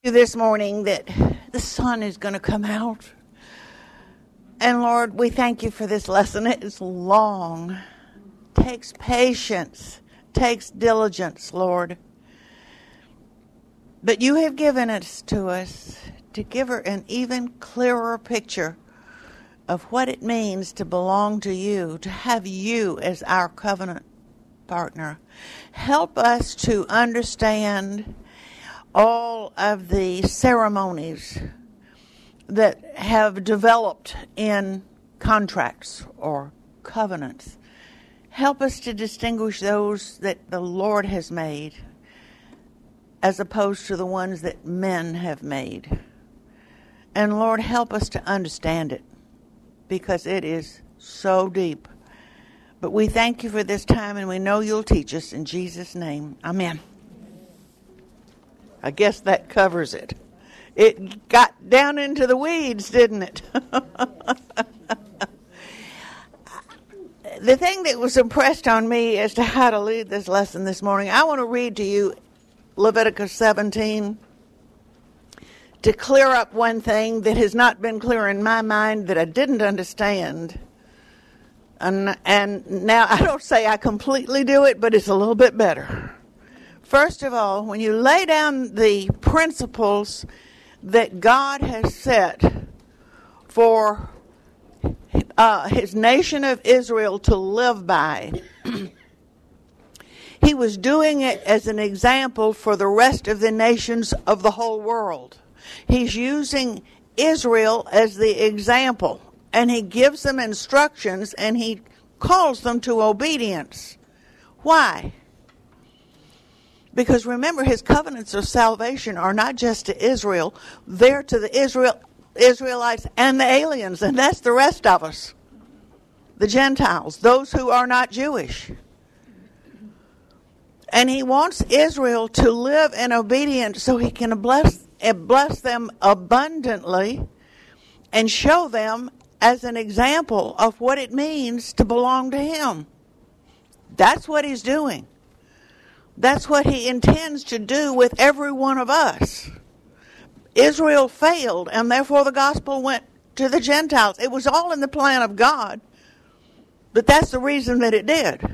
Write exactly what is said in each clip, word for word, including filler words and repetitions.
This morning that the sun is going to come out. And Lord, we thank you for this lesson. It is long, takes patience, takes diligence, Lord. But you have given it to us to give her an even clearer picture of what it means to belong to you, to have you as our covenant partner. Help us to understand all of the ceremonies that have developed in contracts or covenants. Help us to distinguish those that the Lord has made as opposed to the ones that men have made. And Lord, help us to understand it because it is so deep. But we thank you for this time and we know you'll teach us in Jesus' name. Amen. I guess that covers it. It got down into the weeds, didn't it? The thing that was impressed on me as to how to lead this lesson this morning, I want to read to you Leviticus seventeen to clear up one thing that has not been clear in my mind that I didn't understand. And, and now I don't say I completely do it, but it's a little bit better. First of all, when you lay down the principles that God has set for uh, his nation of Israel to live by, he was doing it as an example for the rest of the nations of the whole world. He's using Israel as the example, and he gives them instructions, and he calls them to obedience. Why? Because remember, his covenants of salvation are not just to Israel. They're to the Israel Israelites and the aliens, and that's the rest of us. The Gentiles, those who are not Jewish. And he wants Israel to live in obedience so he can bless, bless them abundantly and show them as an example of what it means to belong to him. That's what he's doing. That's what he intends to do with every one of us. Israel failed, and therefore the gospel went to the Gentiles. It was all in the plan of God, but that's the reason that it did.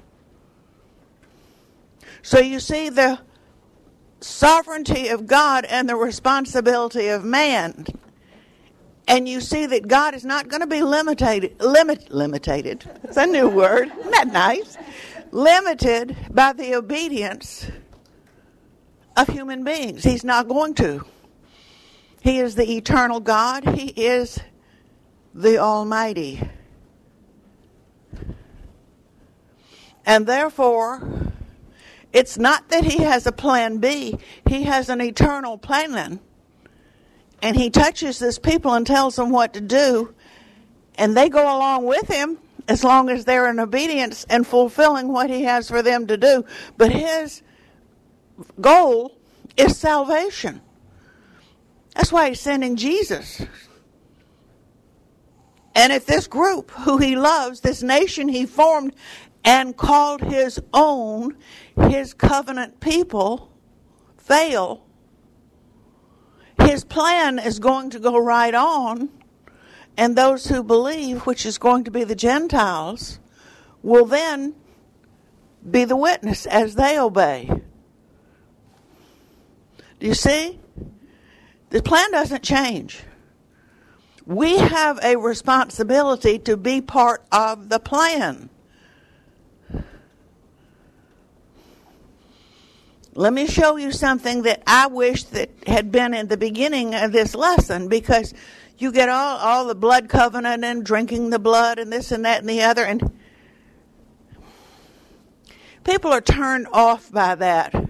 So you see the sovereignty of God and the responsibility of man. And you see that God is not going to be limited, limit, limited. It's a new word. Isn't that nice? Limited by the obedience of human beings. He's not going to. He is the eternal God. He is the Almighty. And therefore, it's not that he has a plan B. He has an eternal plan. And he touches this people and tells them what to do. And they go along with him as long as they're in obedience and fulfilling what he has for them to do. But his goal is salvation. That's why he's sending Jesus. And if this group who he loves, this nation he formed and called his own, his covenant people, fail, his plan is going to go right on. And those who believe, which is going to be the Gentiles, will then be the witness as they obey. Do you see? The plan doesn't change. We have a responsibility to be part of the plan. Let me show you something that I wish that had been in the beginning of this lesson, because you get all, all the blood covenant and drinking the blood and this and that and the other, and people are turned off by that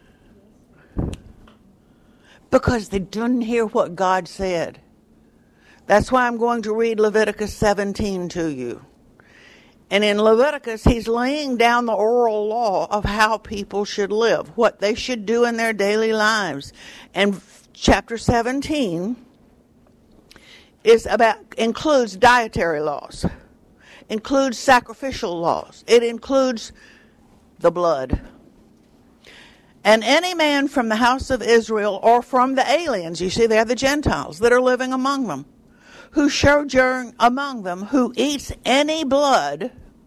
because they didn't hear what God said. That's why I'm going to read Leviticus seventeen to you. And in Leviticus, he's laying down the oral law of how people should live, what they should do in their daily lives. And chapter seventeen is about includes dietary laws, includes sacrificial laws. It includes the blood. And any man from the house of Israel or from the aliens, you see, they're the Gentiles that are living among them, who sojourn among them, who eats any blood,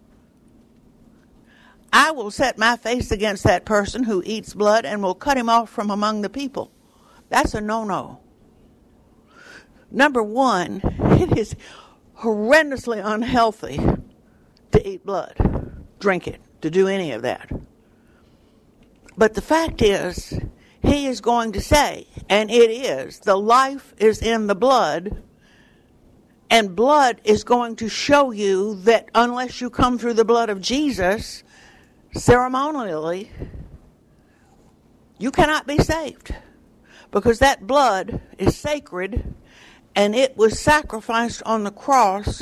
I will set my face against that person who eats blood and will cut him off from among the people. That's a no-no. Number one, it is horrendously unhealthy to eat blood, drink it, to do any of that. But the fact is, he is going to say, and it is, the life is in the blood, and blood is going to show you that unless you come through the blood of Jesus, ceremonially, you cannot be saved. Because that blood is sacred, and it was sacrificed on the cross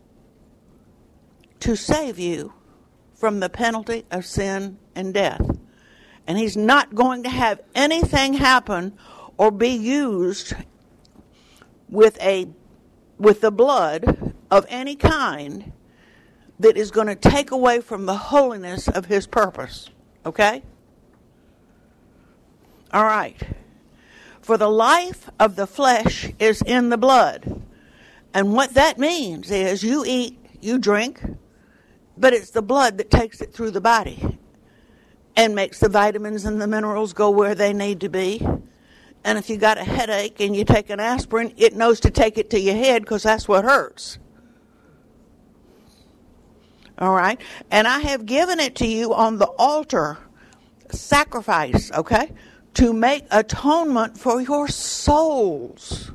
to save you from the penalty of sin and death. And he's not going to have anything happen or be used with a with the blood of any kind that is going to take away from the holiness of his purpose. Okay? All right. For the life of the flesh is in the blood. And what that means is you eat, you drink, but it's the blood that takes it through the body and makes the vitamins and the minerals go where they need to be. And if you got a headache and you take an aspirin, it knows to take it to your head because that's what hurts. All right? And I have given it to you on the altar, sacrifice, okay, to make atonement for your souls.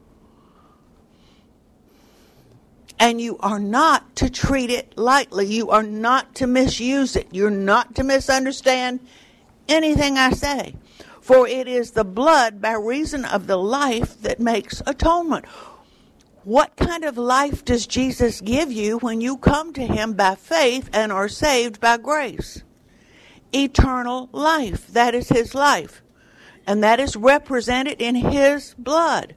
And you are not to treat it lightly. You are not to misuse it. You're not to misunderstand anything I say. For it is the blood by reason of the life that makes atonement. What kind of life does Jesus give you when you come to him by faith and are saved by grace? Eternal life. That is his life. And that is represented in his blood.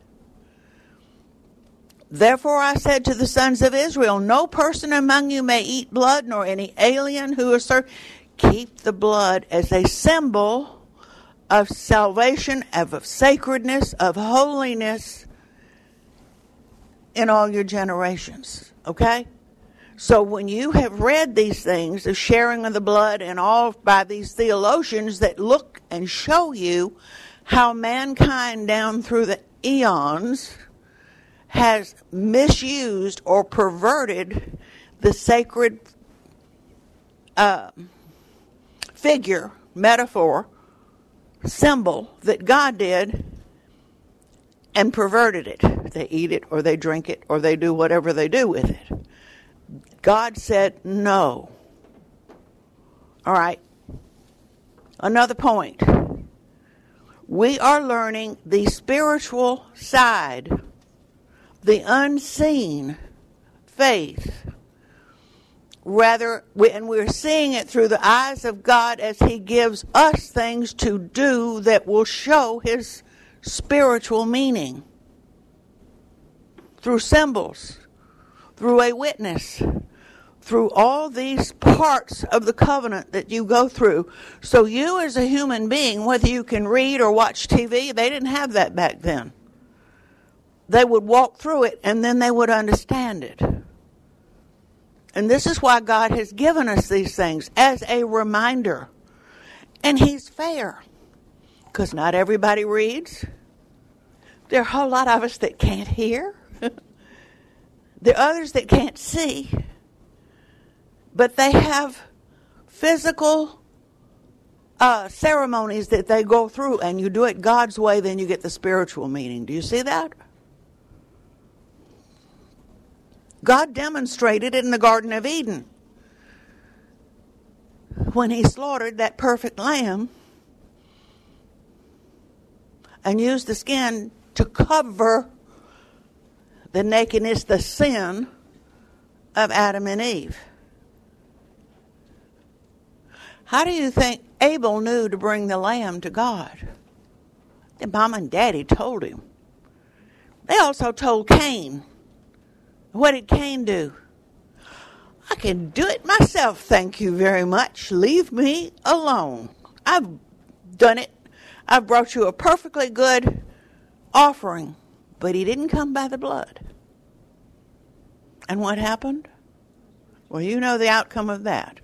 Therefore I said to the sons of Israel, no person among you may eat blood, nor any alien who is served. Keep the blood as a symbol of salvation, of sacredness, of holiness in all your generations. Okay? So when you have read these things, the sharing of the blood and all by these theologians that look and show you how mankind down through the eons has misused or perverted the sacred uh, figure, metaphor, symbol that God did and perverted it. They eat it or they drink it or they do whatever they do with it. God said no. All right. Another point. We are learning the spiritual side, the unseen faith. Rather, we, and we're seeing it through the eyes of God as he gives us things to do that will show his spiritual meaning. Through symbols, through a witness, through all these parts of the covenant that you go through. So you as a human being, whether you can read or watch T V, they didn't have that back then. They would walk through it and then they would understand it. And this is why God has given us these things as a reminder. And he's fair. Because not everybody reads. There are a whole lot of us that can't hear. There are others that can't see. But they have physical uh, ceremonies that they go through. And you do it God's way, then you get the spiritual meaning. Do you see that? God demonstrated it in the Garden of Eden. When he slaughtered that perfect lamb and used the skin to cover the nakedness, the sin of Adam and Eve. How do you think Abel knew to bring the lamb to God? The mom and daddy told him. They also told Cain. What did Cain do? I can do it myself, thank you very much. Leave me alone. I've done it. I've brought you a perfectly good offering. But he didn't come by the blood. And what happened? Well, you know the outcome of that.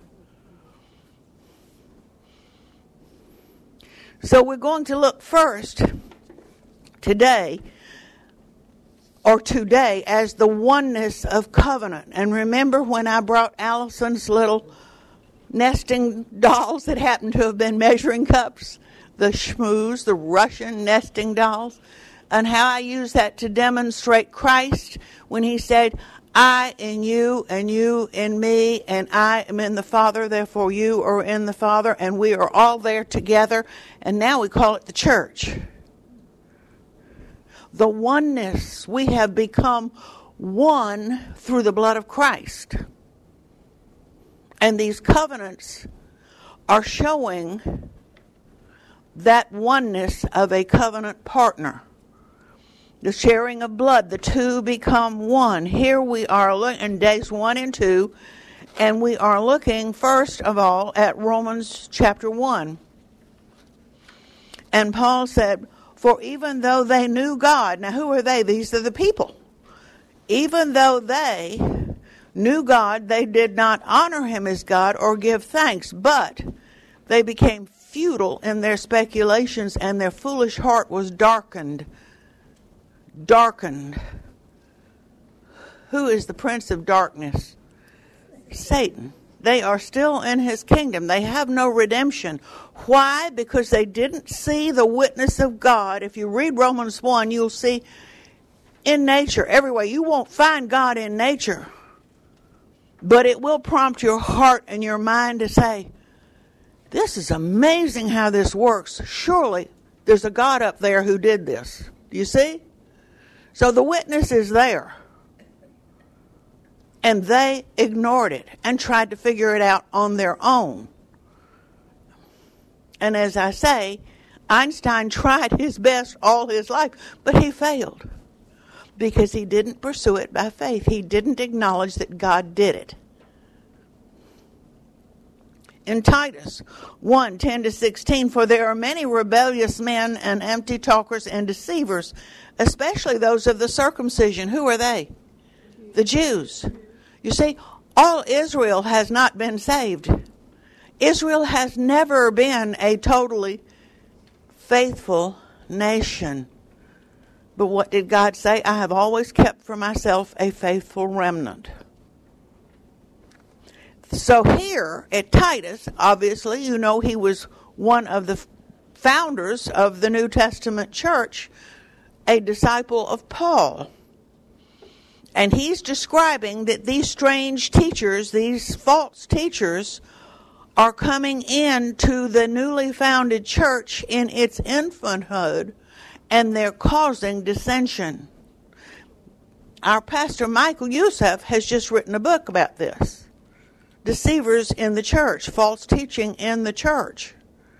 So we're going to look first today, or today, as the oneness of covenant. And remember when I brought Allison's little nesting dolls that happened to have been measuring cups? The schmooze, the Russian nesting dolls. And how I used that to demonstrate Christ when he said, I in you, and you in me, and I am in the Father, therefore you are in the Father, and we are all there together. And now we call it the church. The oneness. We have become one through the blood of Christ. And these covenants are showing that oneness of a covenant partner. The sharing of blood, the two become one. Here we are looking in days one and two, and we are looking first of all at Romans chapter one. And Paul said, for even though they knew God, now who are they? These are the people. Even though they knew God, they did not honor him as God or give thanks, but they became futile in their speculations, and their foolish heart was darkened. Darkened. Who is the prince of darkness? Satan. They are still in his kingdom. They have no redemption. Why? Because they didn't see the witness of God. If you read Romans one, you'll see in nature, everywhere. You won't find God in nature. But it will prompt your heart and your mind to say, this is amazing how this works. Surely there's a God up there who did this. Do you see? So the witness is there. And they ignored it and tried to figure it out on their own. And as I say, Einstein tried his best all his life, but he failed. Because he didn't pursue it by faith. He didn't acknowledge that God did it. In Titus one, ten to sixteen, for there are many rebellious men and empty talkers and deceivers, especially those of the circumcision. Who are they? The Jews. You see, all Israel has not been saved. Israel has never been a totally faithful nation. But what did God say? I have always kept for myself a faithful remnant. So here at Titus, obviously, you know he was one of the founders of the New Testament church, a disciple of Paul. And he's describing that these strange teachers, these false teachers, are coming into the newly founded church in its infanthood, and they're causing dissension. Our pastor, Michael Youssef, has just written a book about this. Deceivers in the church, false teaching in the church,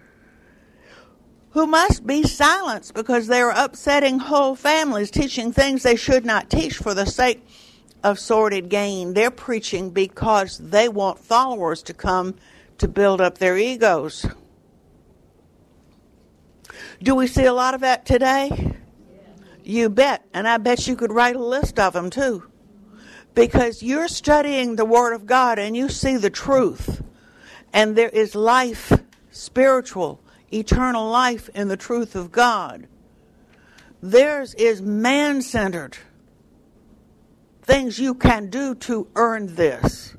who must be silenced because they are upsetting whole families, teaching things they should not teach for the sake of sordid gain. They're preaching because they want followers to come to build up their egos. Do we see a lot of that today? Yeah. You bet. And I bet you could write a list of them too. Because you're studying the Word of God and you see the truth. And there is life, spiritual, eternal life in the truth of God. Theirs is man-centered. Things you can do to earn this.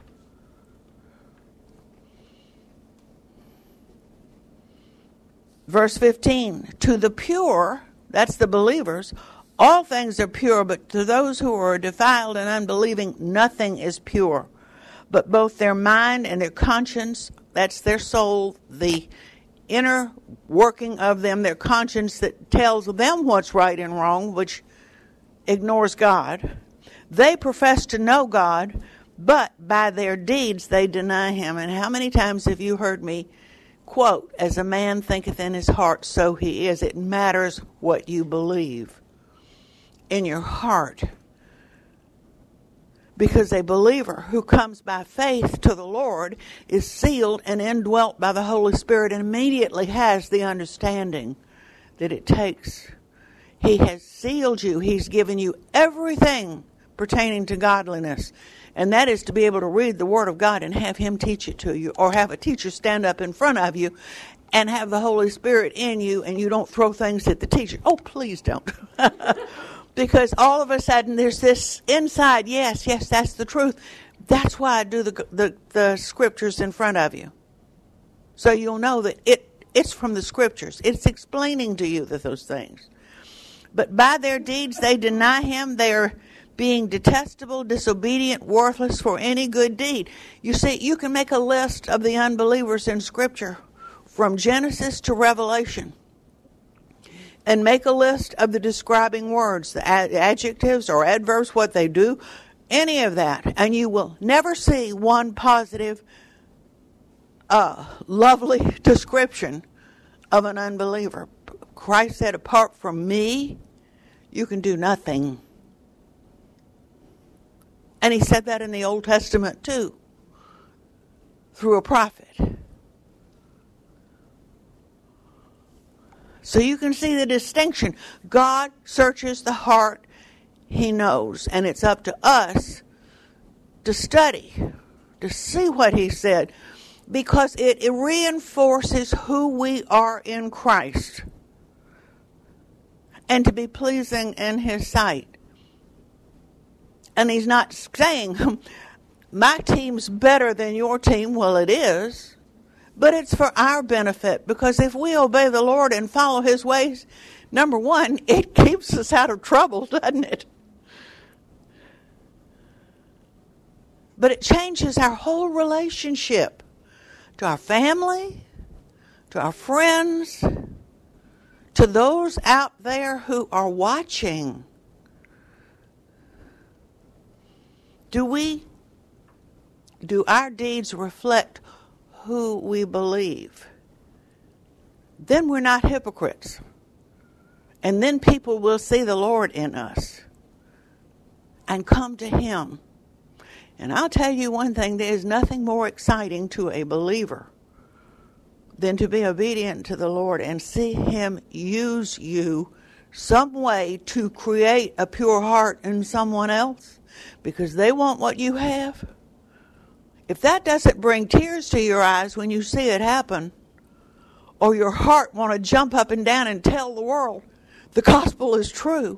Verse fifteen, to the pure, that's the believers, all things are pure, but to those who are defiled and unbelieving, nothing is pure. But both their mind and their conscience, that's their soul, the inner working of them, their conscience that tells them what's right and wrong, which ignores God. They profess to know God, but by their deeds they deny him. And how many times have you heard me quote, as a man thinketh in his heart, so he is. It matters what you believe in your heart. Because a believer who comes by faith to the Lord is sealed and indwelt by the Holy Spirit and immediately has the understanding that it takes. He has sealed you. He's given you everything pertaining to godliness. And that is to be able to read the Word of God and have Him teach it to you, or have a teacher stand up in front of you and have the Holy Spirit in you, and you don't throw things at the teacher. Oh, please don't. Because all of a sudden there's this inside, yes, yes, that's the truth. That's why I do the, the, the scriptures in front of you. So you'll know that it it's from the scriptures. It's explaining to you that those things. But by their deeds they deny Him. They are being detestable, disobedient, worthless for any good deed. You see, you can make a list of the unbelievers in Scripture from Genesis to Revelation, and make a list of the describing words, the ad- adjectives or adverbs, what they do, any of that, and you will never see one positive, uh, lovely description of an unbeliever. Christ said, apart from me, you can do nothing. And He said that in the Old Testament too, through a prophet. So you can see the distinction. God searches the heart. He knows. And it's up to us to study, to see what He said, because it, it reinforces who we are in Christ and to be pleasing in His sight. And He's not saying, my team's better than your team. Well, it is. But it's for our benefit, because if we obey the Lord and follow His ways, number one, it keeps us out of trouble, doesn't it? But it changes our whole relationship to our family, to our friends, to those out there who are watching. Do we, do our deeds reflect who we believe? Then we're not hypocrites. And then people will see the Lord in us and come to Him. And I'll tell you one thing, there is nothing more exciting to a believer than to be obedient to the Lord and see Him use you some way to create a pure heart in someone else, because they want what you have. If that doesn't bring tears to your eyes when you see it happen, or your heart want to jump up and down and tell the world the gospel is true,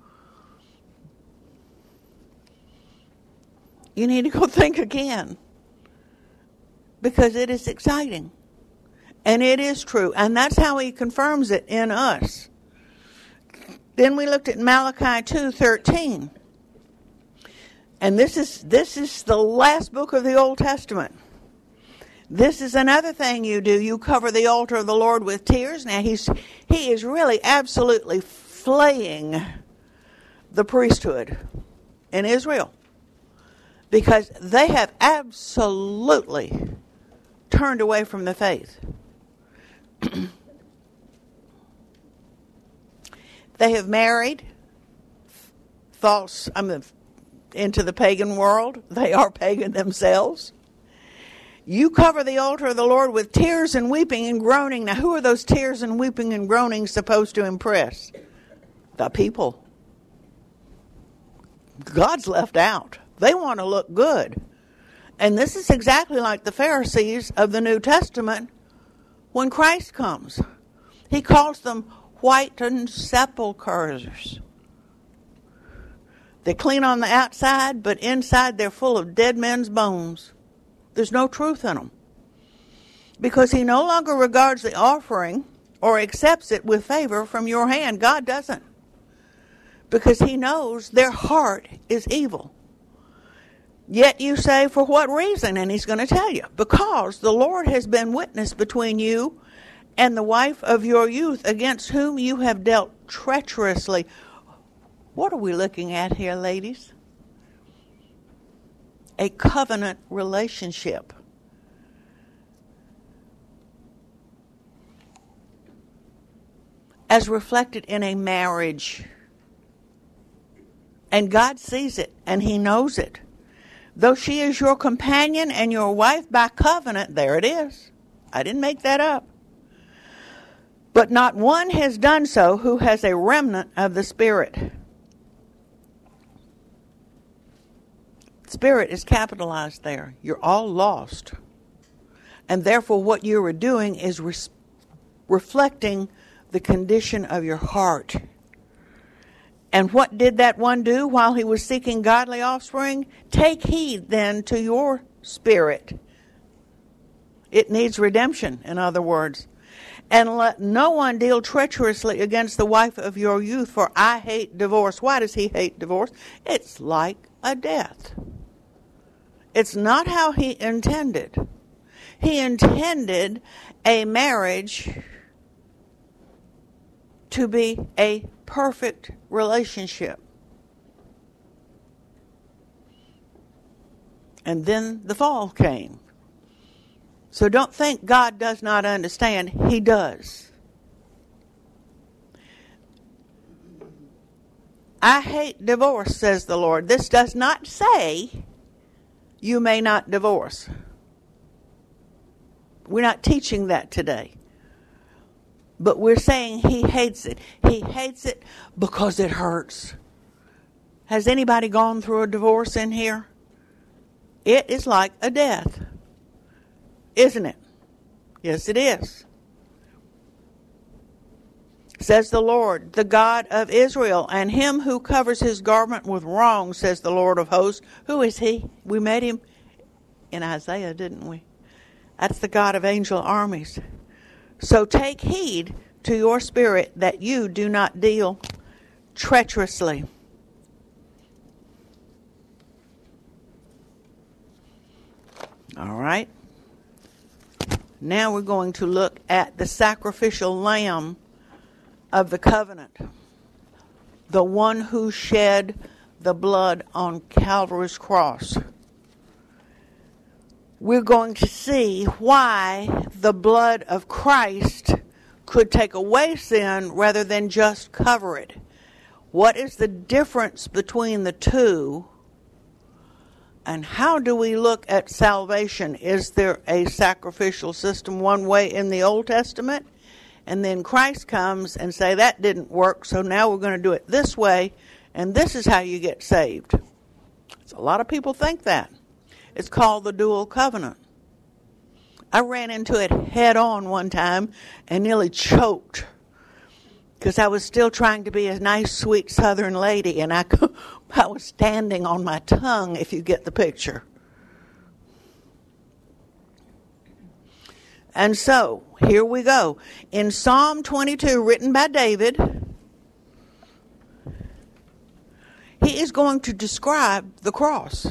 you need to go think again, because it is exciting and it is true, and that's how He confirms it in us. Then we looked at Malachi two thirteen. And this is this is the last book of the Old Testament. This is another thing you do. You cover the altar of the Lord with tears. Now, he's he is really absolutely flaying the priesthood in Israel, because they have absolutely turned away from the faith. They have married false, I mean, into the pagan world. They are pagan themselves. You cover the altar of the Lord with tears and weeping and groaning. Now, who are those tears and weeping and groaning supposed to impress? The people. God's left out. They want to look good. And this is exactly like the Pharisees of the New Testament when Christ comes. He calls them whitened sepulchres. They clean on the outside, but inside they're full of dead men's bones. There's no truth in them. Because He no longer regards the offering or accepts it with favor from your hand. God doesn't. Because He knows their heart is evil. Yet you say, for what reason? And He's going to tell you. Because the Lord has been witness between you and the wife of your youth, against whom you have dealt treacherously. What are we looking at here, ladies? A covenant relationship. As reflected in a marriage. And God sees it, and He knows it. Though she is your companion and your wife by covenant, there it is. I didn't make that up. But not one has done so who has a remnant of the Spirit. Spirit is capitalized there. You're all lost. And therefore what you are doing is res- reflecting the condition of your heart. And what did that one do while he was seeking godly offspring? Take heed then to your spirit. It needs redemption, in other words. And let no one deal treacherously against the wife of your youth, for I hate divorce. Why does he hate divorce? It's like a death. It's not how he intended. He intended a marriage to be a perfect relationship. And then the fall came. So don't think God does not understand. He does. I hate divorce, says the Lord. This does not say you may not divorce. We're not teaching that today. But we're saying he hates it. He hates it because it hurts. Has anybody gone through a divorce in here? It is like a death. Isn't it? Yes, it is. Says the Lord, the God of Israel, and him who covers his garment with wrong, says the Lord of hosts. Who is he? We met him in Isaiah, didn't we? That's the God of angel armies. So take heed to your spirit that you do not deal treacherously. All right. Now we're going to look at the sacrificial lamb of the covenant. The one who shed the blood on Calvary's cross. We're going to see why the blood of Christ could take away sin rather than just cover it. What is the difference between the two? And how do we look at salvation? Is there a sacrificial system one way in the Old Testament? And then Christ comes and say that didn't work, so now we're going to do it this way, and this is how you get saved. So a lot of people think that. It's called the dual covenant. I ran into it head on one time and nearly choked because I was still trying to be a nice, sweet Southern lady, and I, I was standing on my tongue, if you get the picture. And so, here we go. In Psalm twenty-two, written by David, he is going to describe the cross.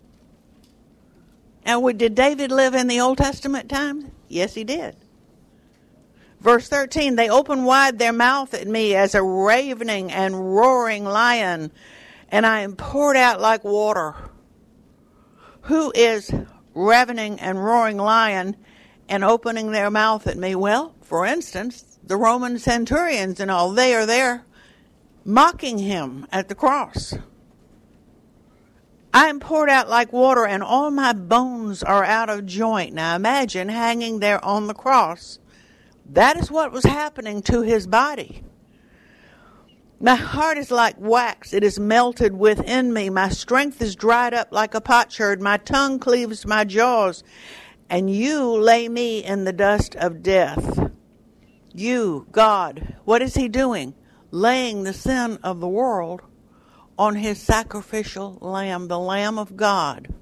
And did David live in the Old Testament times? Yes, he did. Verse thirteen, they open wide their mouth at me as a ravening and roaring lion, and I am poured out like water. Who is ravening and roaring lion and opening their mouth at me? Well, for instance, the Roman centurions and all, they are there mocking him at the cross. I am poured out like water, and all my bones are out of joint. Now imagine hanging there on the cross. That is what was happening to his body. My heart is like wax. It is melted within me. My strength is dried up like a potsherd. My tongue cleaves my jaws. And you lay me in the dust of death. You, God, what is he doing? Laying the sin of the world on his sacrificial lamb, the Lamb of God.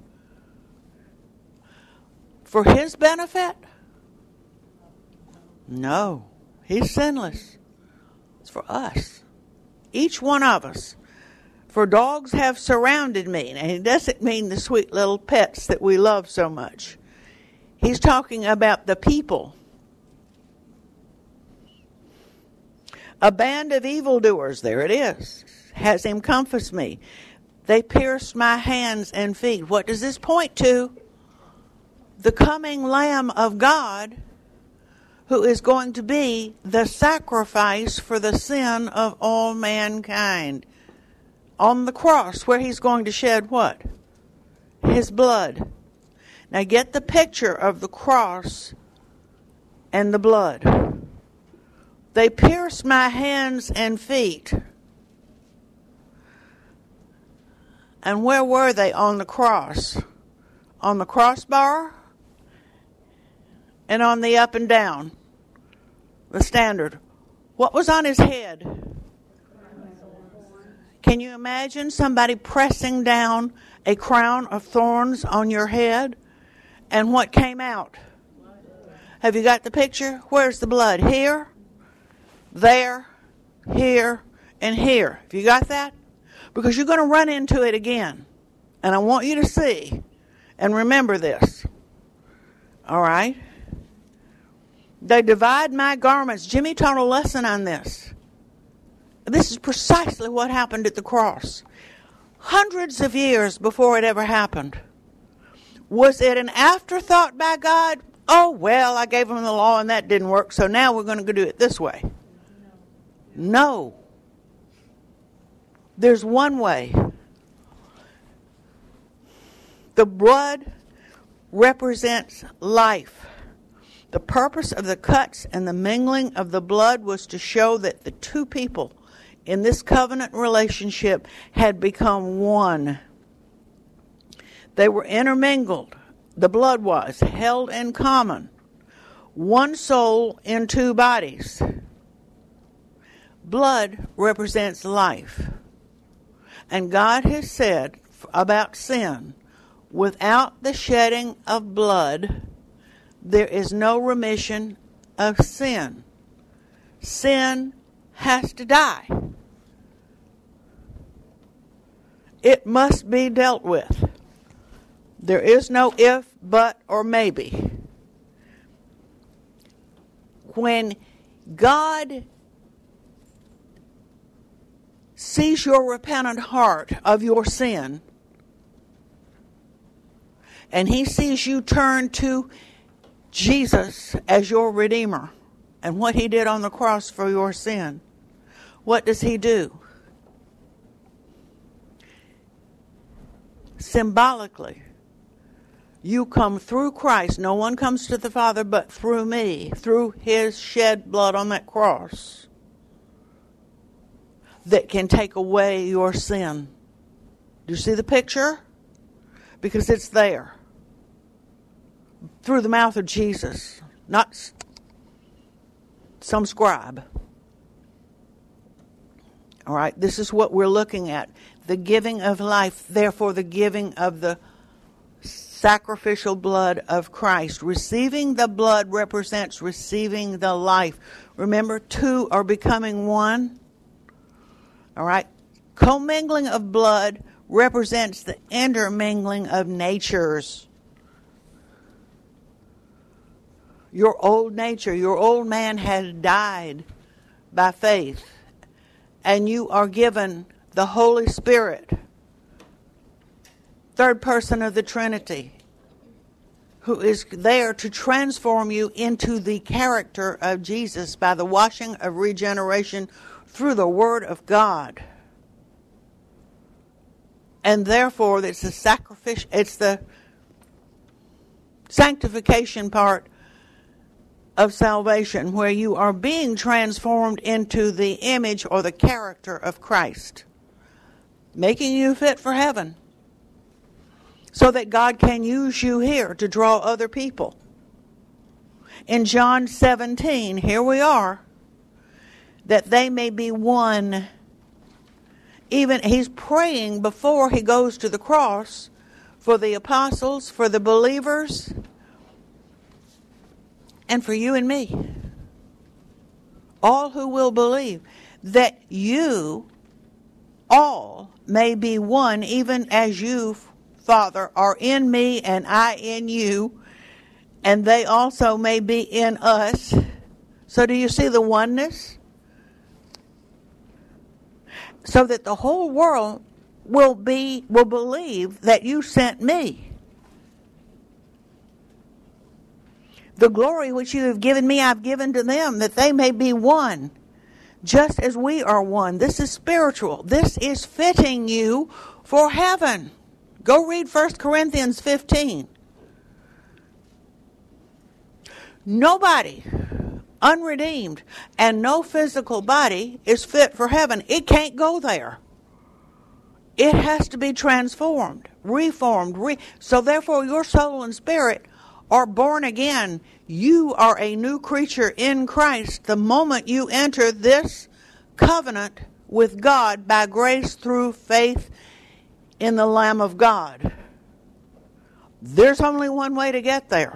For his benefit? No. He's sinless. It's for us. Each one of us. For dogs have surrounded me. And it doesn't mean the sweet little pets that we love so much. He's talking about the people. A band of evildoers, there it is, has encompassed me. They pierced my hands and feet. What does this point to? The coming Lamb of God, who is going to be the sacrifice for the sin of all mankind. On the cross, where he's going to shed what? his blood. Now get the picture of the cross and the blood. They pierced my hands and feet. And where were they on the cross? On the crossbar and on the up and down, the standard. What was on his head? Can you imagine somebody pressing down a crown of thorns on your head? And what came out? Have you got the picture? Where's the blood? Here, there, here, and here. Have you got that? Because you're going to run into it again. And I want you to see and remember this. All right? They divide my garments. Jimmy taught a lesson on this. This is precisely what happened at the cross. Hundreds of years before it ever happened. Was it an afterthought by God? Oh, well, I gave them the law and that didn't work, so now we're going to do it this way. No. There's one way. The blood represents life. The purpose of the cuts and the mingling of the blood was to show that the two people in this covenant relationship had become one. They were intermingled. The blood was held in common. One soul in two bodies. Blood represents life. And God has said about sin, without the shedding of blood, there is no remission of sin. Sin has to die. It must be dealt with. There is no if, but, or maybe. When God sees your repentant heart of your sin, and he sees you turn to Jesus as your Redeemer and what he did on the cross for your sin, what does he do? Symbolically, you come through Christ. No one comes to the Father but through me, through his shed blood on that cross that can take away your sin. Do you see the picture? Because it's there. Through the mouth of Jesus, not some scribe. All right, this is what we're looking at. The giving of life, therefore the giving of the sacrificial blood of Christ. Receiving the blood represents receiving the life. Remember, two are becoming one. All right, commingling of blood represents the intermingling of natures. Your old nature, your old man has died by faith, and you are given the Holy Spirit, third person of the Trinity, who is there to transform you into the character of Jesus by the washing of regeneration through the Word of God. And therefore, it's the sacrifice, it's the sanctification part of salvation, where you are being transformed into the image or the character of Christ, making you fit for heaven, so that God can use you here to draw other people. In John seventeen, here we are, that they may be one. Even he's praying before he goes to the cross for the apostles, for the believers, and for you and me. All who will believe, that you all may be one, even as you, Father, are in me and I in you, and they also may be in us. So do you see the oneness? So that the whole world will be will believe that you sent me. The glory which you have given me, I've given to them, that they may be one, just as we are one. This is spiritual. This is fitting you for heaven. Go read First Corinthians fifteen. Nobody, unredeemed, and no physical body is fit for heaven. It can't go there. It has to be transformed, reformed. Re- so therefore your soul and spirit are born again. You are a new creature in Christ the moment you enter this covenant with God by grace through faith in the Lamb of God. There's only one way to get there.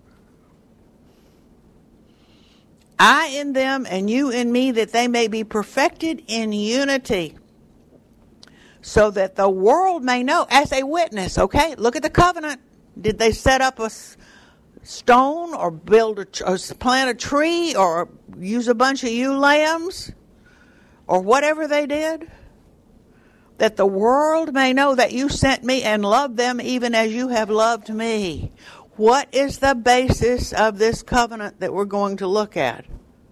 I in them and you in me, that they may be perfected in unity, so that the world may know, as a witness. Okay, look at the covenant. Did they set up a stone or build a, or plant a tree or use a bunch of ewe lambs or whatever they did? That the world may know that you sent me and loved them even as you have loved me. What is the basis of this covenant that we're going to look at?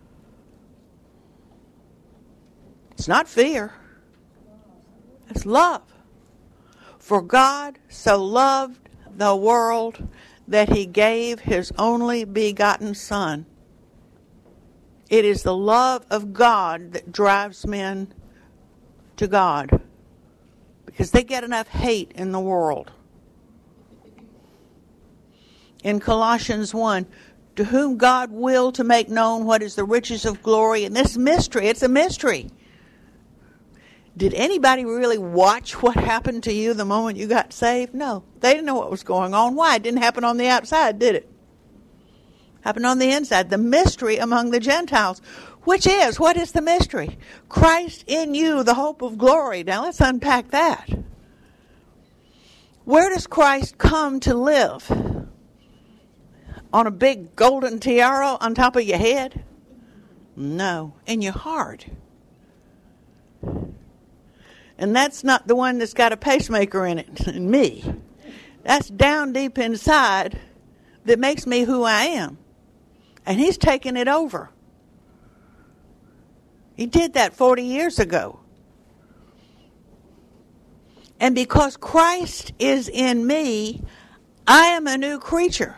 It's not fear. It's love. For God so loved the world that he gave his only begotten Son. It is the love of God that drives men to God, because they get enough hate in the world. In Colossians one, to whom God willed to make known what is the riches of glory in this mystery. It's a mystery. Did anybody really watch what happened to you the moment you got saved? No. They didn't know what was going on. Why? It didn't happen on the outside, did it? Happened on the inside. The mystery among the Gentiles. Which is, what is the mystery? Christ in you, the hope of glory. Now let's unpack that. Where does Christ come to live? On a big golden tiara on top of your head? No, in your heart. And that's not the one that's got a pacemaker in it, in me. That's down deep inside that makes me who I am. And he's taken it over. He did that forty years ago. And because Christ is in me, I am a new creature.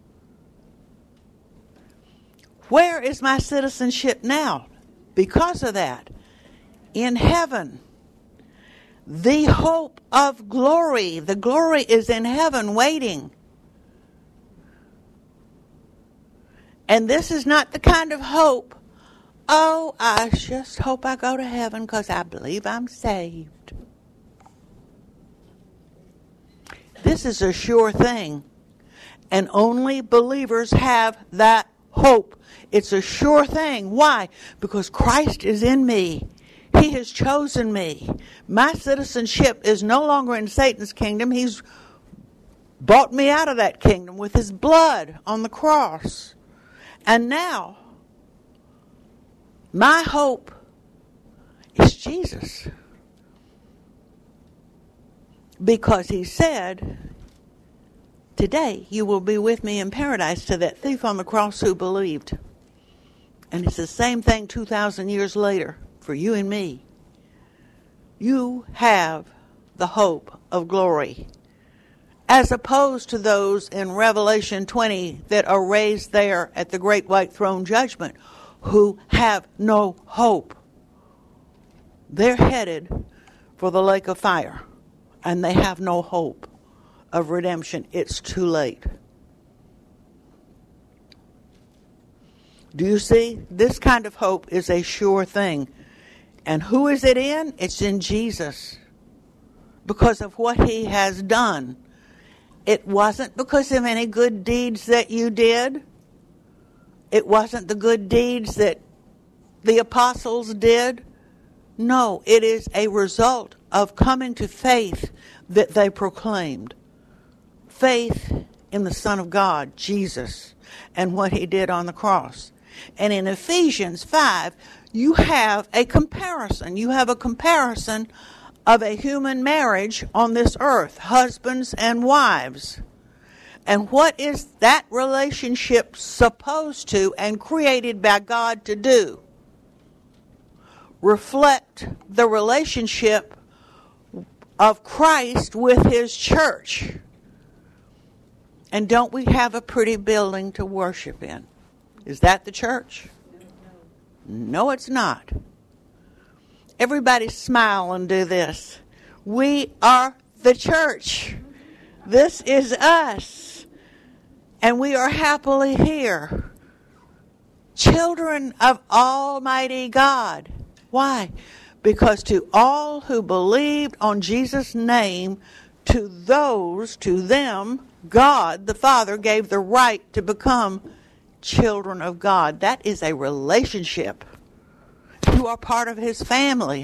Where is my citizenship now? Because of that, in heaven, the hope of glory. The glory is in heaven waiting. And this is not the kind of hope, oh, I just hope I go to heaven because I believe I'm saved. This is a sure thing. And only believers have that hope. It's a sure thing. Why? Because Christ is in me. He has chosen me. My citizenship is no longer in Satan's kingdom. He's bought me out of that kingdom with his blood on the cross. And now, my hope is Jesus. Because he said, today you will be with me in paradise, to that thief on the cross who believed. And it's the same thing two thousand years later for you and me. You have the hope of glory, as opposed to those in Revelation twenty that are raised there at the great white throne judgment, who have no hope. They're headed for the lake of fire, and they have no hope of redemption. It's too late. Do you see? This kind of hope is a sure thing. And who is it in? It's in Jesus. Because of what he has done. It wasn't because of any good deeds that you did. It wasn't the good deeds that the apostles did. No, it is a result of coming to faith that they proclaimed. Faith in the Son of God, Jesus, and what he did on the cross. And in Ephesians five, you have a comparison. You have a comparison of a human marriage on this earth, husbands and wives. And what is that relationship supposed to and created by God to do? Reflect the relationship of Christ with his church. And don't we have a pretty building to worship in? Is that the church? No, it's not. Everybody smile and do this. We are the church. This is us. And we are happily here. Children of Almighty God. Why? Because to all who believed on Jesus' name, to those, to them, God the Father gave the right to become children of God. That is a relationship. You are part of his family.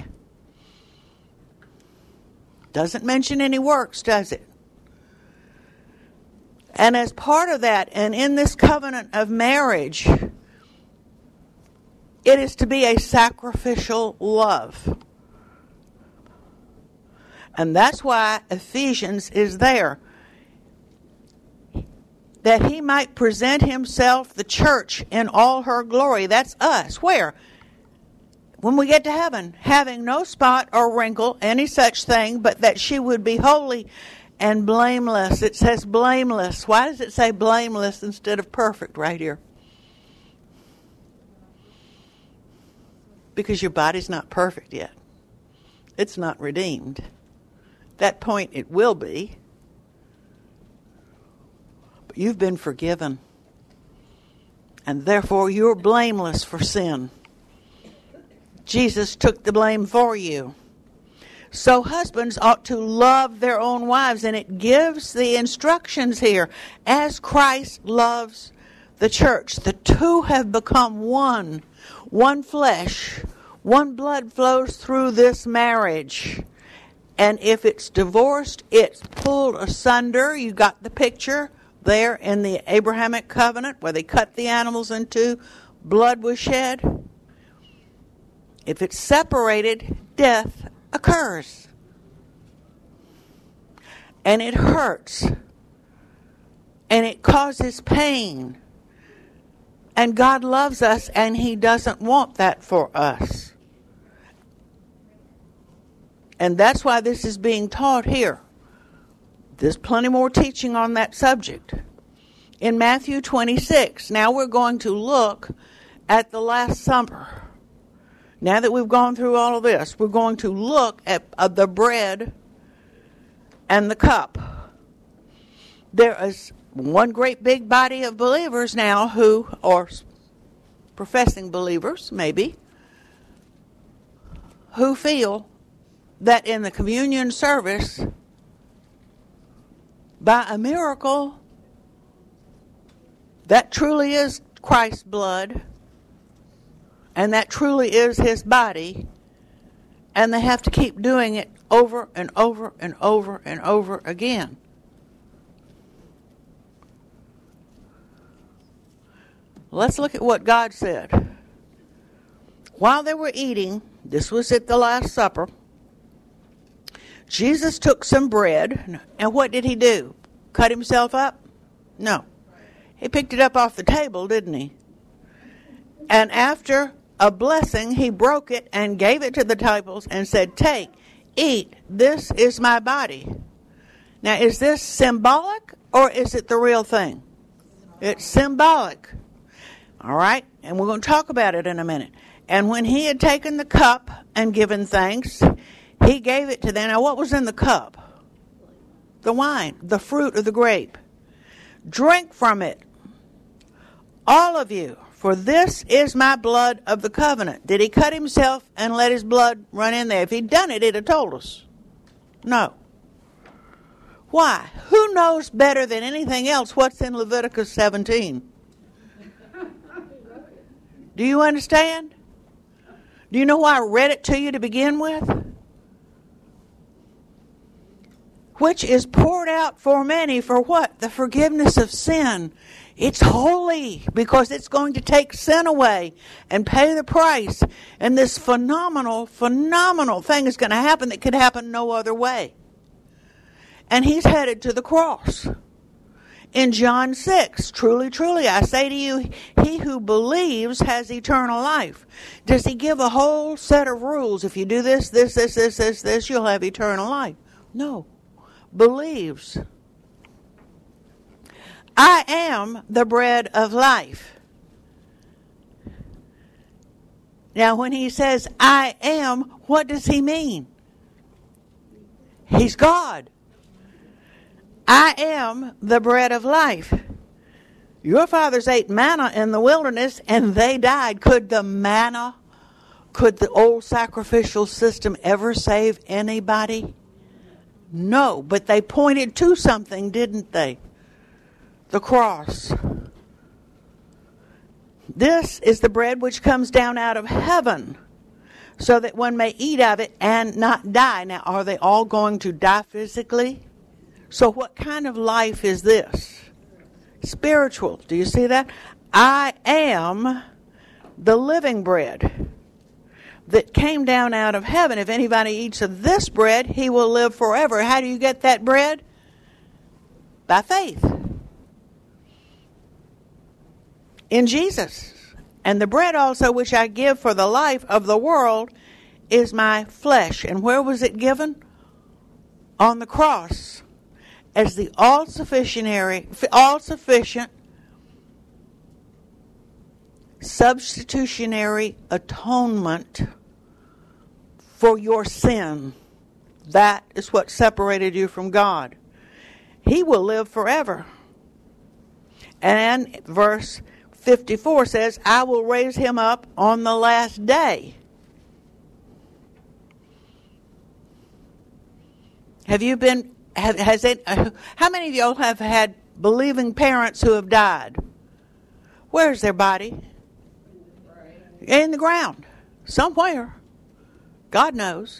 Doesn't mention any works, does it? And as part of that, and in this covenant of marriage, it is to be a sacrificial love. And that's why Ephesians is there. That he might present himself, the church, in all her glory. That's us. Where? When we get to heaven, having no spot or wrinkle, any such thing, but that she would be holy and blameless. It says blameless. Why does it say blameless instead of perfect right here? Because your body's not perfect yet. It's not redeemed. At that point it will be. But you've been forgiven. And therefore you're blameless for sin. Jesus took the blame for you. So husbands ought to love their own wives. And it gives the instructions here. As Christ loves the church. The two have become one. One flesh. One blood flows through this marriage. And if it's divorced, it's pulled asunder. You got the picture there in the Abrahamic covenant where they cut the animals in two. Blood was shed. If it's separated, death occurs. And it hurts. And it causes pain. And God loves us and he doesn't want that for us. And that's why this is being taught here. There's plenty more teaching on that subject. In Matthew twenty-six, now we're going to look at the Last Supper. Now that we've gone through all of this, we're going to look at uh, the bread and the cup. There is one great big body of believers now who, or professing believers maybe, who feel that in the communion service, by a miracle, that truly is Christ's blood, and that truly is his body, and they have to keep doing it over and over and over and over again. Let's look at what God said. While they were eating, this was at the Last Supper, Jesus took some bread, and what did he do? Cut himself up? No. He picked it up off the table, didn't he? And after a blessing, he broke it and gave it to the disciples and said, "Take, eat, this is my body." Now, is this symbolic or is it the real thing? It's symbolic. All right? And we're going to talk about it in a minute. And when he had taken the cup and given thanks, he gave it to them. Now, what was in the cup? The wine, the fruit of the grape. Drink from it, all of you, for this is my blood of the covenant. Did he cut himself and let his blood run in there? If he'd done it, he'd have told us. No. Why? Who knows better than anything else what's in Leviticus seventeen? Do you understand? Do you know why I read it to you to begin with? Which is poured out for many for what? The forgiveness of sin. It's holy because it's going to take sin away and pay the price. And this phenomenal, phenomenal thing is going to happen that could happen no other way. And he's headed to the cross. In John six, truly, truly, I say to you, he who believes has eternal life. Does he give a whole set of rules? If you do this, this, this, this, this, this, you'll have eternal life. No. Believes. I am the bread of life. Now, when he says, I am, what does he mean? He's God. I am the bread of life. Your fathers ate manna in the wilderness and they died. Could the manna, could the old sacrificial system ever save anybody? No, but they pointed to something, didn't they? The cross. This is the bread which comes down out of heaven, so that one may eat of it and not die. Now, are they all going to die physically? So what kind of life is this? Spiritual. Do you see that? I am the living bread that came down out of heaven. If anybody eats of this bread, he will live forever. How do you get that bread? By faith in Jesus. And the bread also which I give for the life of the world is my flesh. And where was it given? On the cross. As the all-sufficient, all-sufficient substitutionary atonement for your sin. That is what separated you from God. He will live forever. And verse fifty-four says, I will raise him up on the last day. Have you been, have, has it, uh, how many of y'all have had believing parents who have died? Where's their body? In the ground. Somewhere. God knows.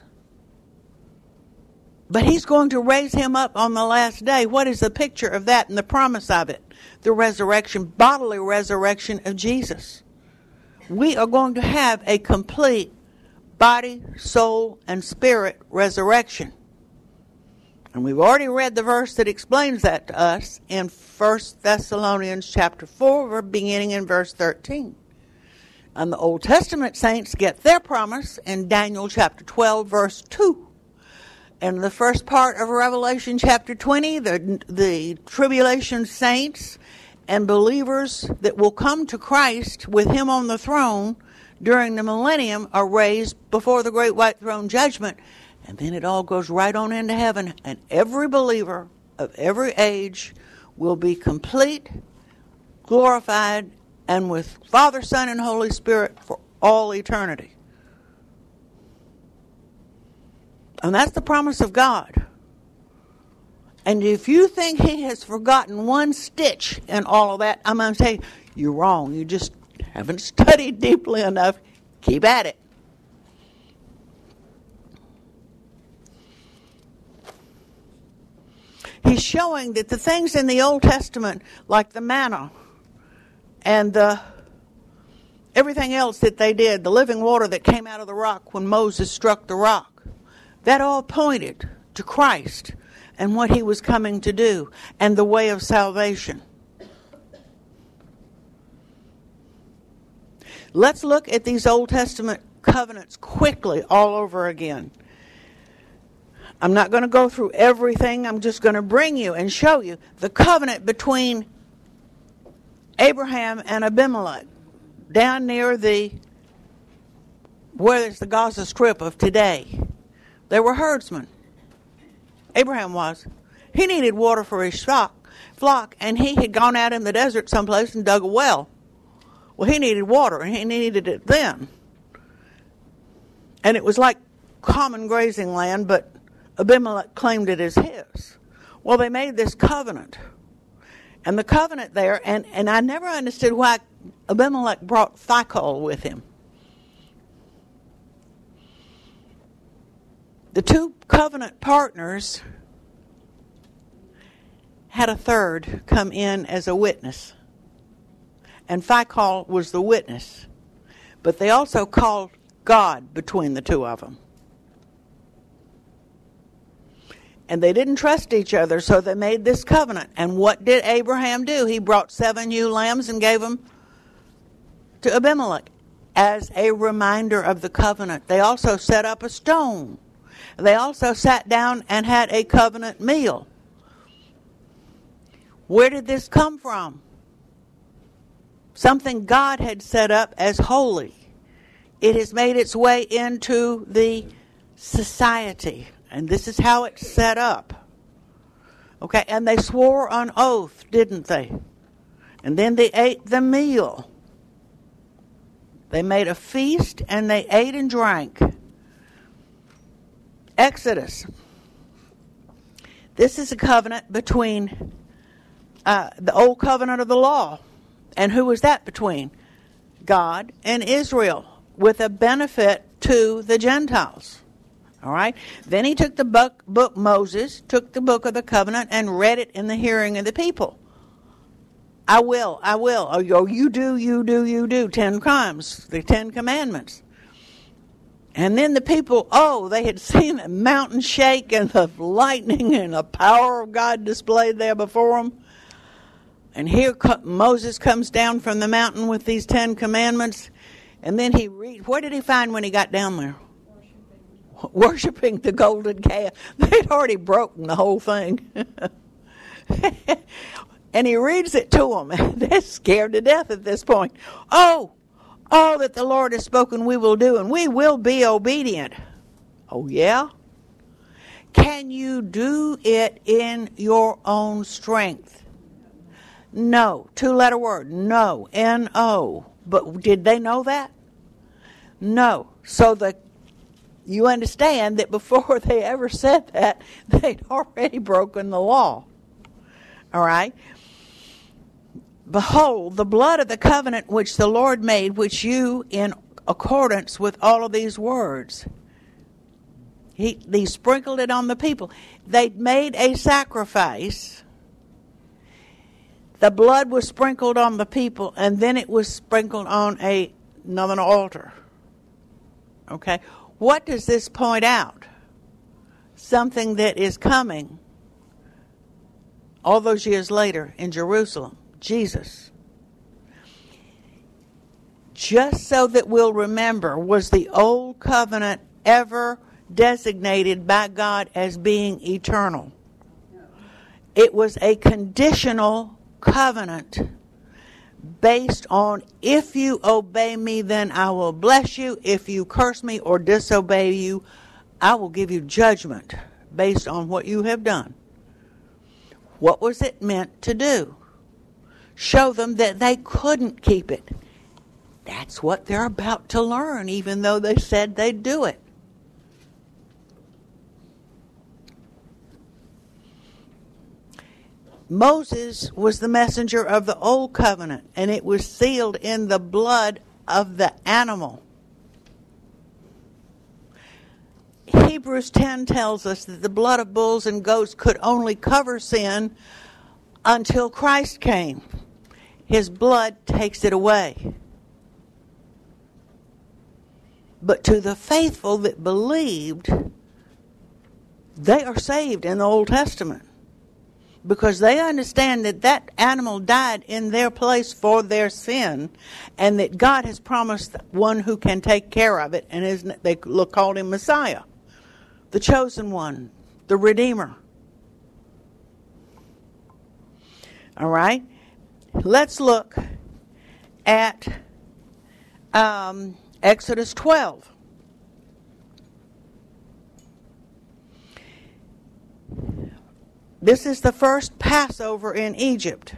But he's going to raise him up on the last day. What is the picture of that and the promise of it? The resurrection, bodily resurrection of Jesus. We are going to have a complete body, soul, and spirit resurrection. And we've already read the verse that explains that to us in First Thessalonians chapter four, beginning in verse thirteen. And the Old Testament saints get their promise in Daniel chapter twelve, verse two. And the first part of Revelation chapter twenty, the, the tribulation saints and believers that will come to Christ with him on the throne during the millennium are raised before the great white throne judgment. And then it all goes right on into heaven. And every believer of every age will be complete, glorified, and with Father, Son, and Holy Spirit for all eternity. And that's the promise of God. And if you think he has forgotten one stitch in all of that, I'm going to say, you're wrong. You just haven't studied deeply enough. Keep at it. He's showing that the things in the Old Testament, like the manna and the everything else that they did, the living water that came out of the rock when Moses struck the rock, that all pointed to Christ and what he was coming to do and the way of salvation. Let's look at these Old Testament covenants quickly all over again. I'm not going to go through everything. I'm just going to bring you and show you the covenant between Abraham and Abimelech down near the, where is the Gaza Strip of today. They were herdsmen. Abraham was. He needed water for his flock, flock, and he had gone out in the desert someplace and dug a well. Well, he needed water, and he needed it then. And it was like common grazing land, but Abimelech claimed it as his. Well, they made this covenant. And the covenant there, and, and I never understood why Abimelech brought Phicol with him. The two covenant partners had a third come in as a witness. And Phicol was the witness. But they also called God between the two of them. And they didn't trust each other, so they made this covenant. And what did Abraham do? He brought seven ewe lambs and gave them to Abimelech as a reminder of the covenant. They also set up a stone They also sat down and had a covenant meal. Where did this come from? Something God had set up as holy. It has made its way into the society. And this is how it's set up. Okay, and they swore on oath, didn't they? And then they ate the meal. They made a feast and they ate and drank. Exodus. This is a covenant between uh, the old covenant of the law. And who was that between? God and Israel, with a benefit to the Gentiles. All right? Then he took the book, book, Moses took the book of the covenant and read it in the hearing of the people. I will, I will. Oh, you do, you do, you do. Ten crimes, the Ten Commandments. And then the people, oh, they had seen the mountain shake and the lightning and the power of God displayed there before them. And here Moses comes down from the mountain with these Ten Commandments. And then he read. What did he find when he got down there? Worshipping, Worshipping the golden calf. They'd already broken the whole thing. And he reads it to them. They're scared to death at this point. Oh, all that the Lord has spoken we will do, and we will be obedient. Oh, yeah? Can you do it in your own strength? No. Two-letter word. No. N O. But did they know that? No. So the you understand that before they ever said that, they'd already broken the law. All right? Behold, the blood of the covenant which the Lord made, which you, in accordance with all of these words, he, he sprinkled it on the people. They'd made a sacrifice. The blood was sprinkled on the people, and then it was sprinkled on a, another altar. Okay? What does this point out? Something that is coming all those years later in Jerusalem. Jesus. Just so that we'll remember, was the old covenant ever designated by God as being eternal? It was a conditional covenant based on, if you obey me, then I will bless you. If you curse me or disobey you, I will give you judgment based on what you have done. What was it meant to do? Show them that they couldn't keep it. That's what they're about to learn, even though they said they'd do it. Moses was the messenger of the old covenant, and it was sealed in the blood of the animal. Hebrews ten tells us that the blood of bulls and goats could only cover sin until Christ came. His blood takes it away. But to the faithful that believed, they are saved in the Old Testament. Because they understand that that animal died in their place for their sin, and that God has promised one who can take care of it, and his, they called him Messiah, the chosen one, the Redeemer. All right? Let's look at um, Exodus twelve. This is the first Passover in Egypt.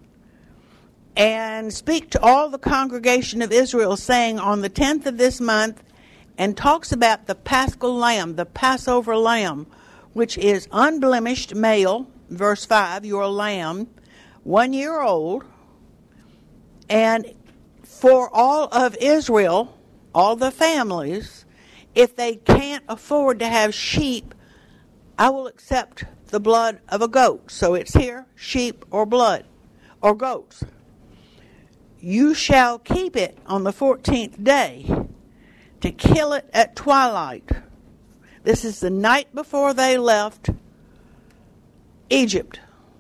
And speak to all the congregation of Israel, saying, on the tenth of this month, and talks about the Paschal lamb, the Passover lamb, which is unblemished male, verse five, your lamb, one year old. And for all of Israel, all the families, if they can't afford to have sheep, I will accept the blood of a goat. So it's here, sheep or blood, or goats. You shall keep it on the fourteenth day to kill it at twilight. This is the night before they left Egypt.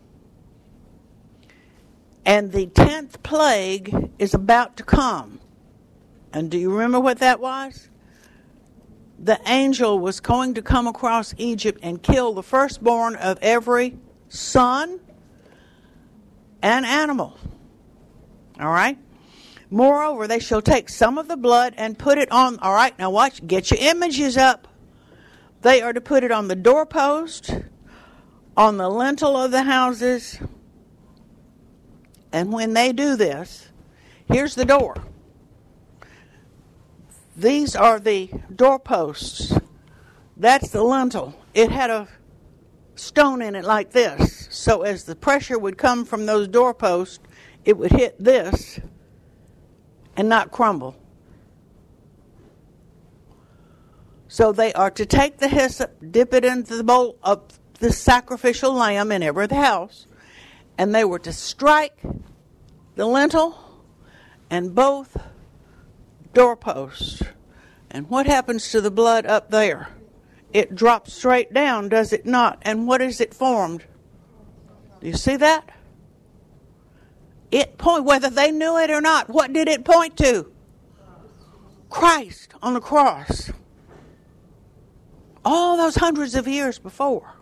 And the tenth plague is about to come. And do you remember what that was? the angel was going to come across Egypt and kill the firstborn of every son and animal. All right? Moreover, they shall take some of the blood and put it on. All right, now watch. Get your images up. They are to put it on the doorpost, on the lintel of the houses. And when they do this, here's the door. These are the doorposts. That's the lintel. It had a stone in it like this. So as the pressure would come from those doorposts, it would hit this and not crumble. So they are to take the hyssop, dip it into the bowl of the sacrificial lamb in every house, and they were to strike the lintel and both doorposts. And what happens to the blood up there? It drops straight down, does it not? And what is it formed? Do you see that? It point, whether they knew it or not, what did it point to? Christ on the cross. All those hundreds of years before.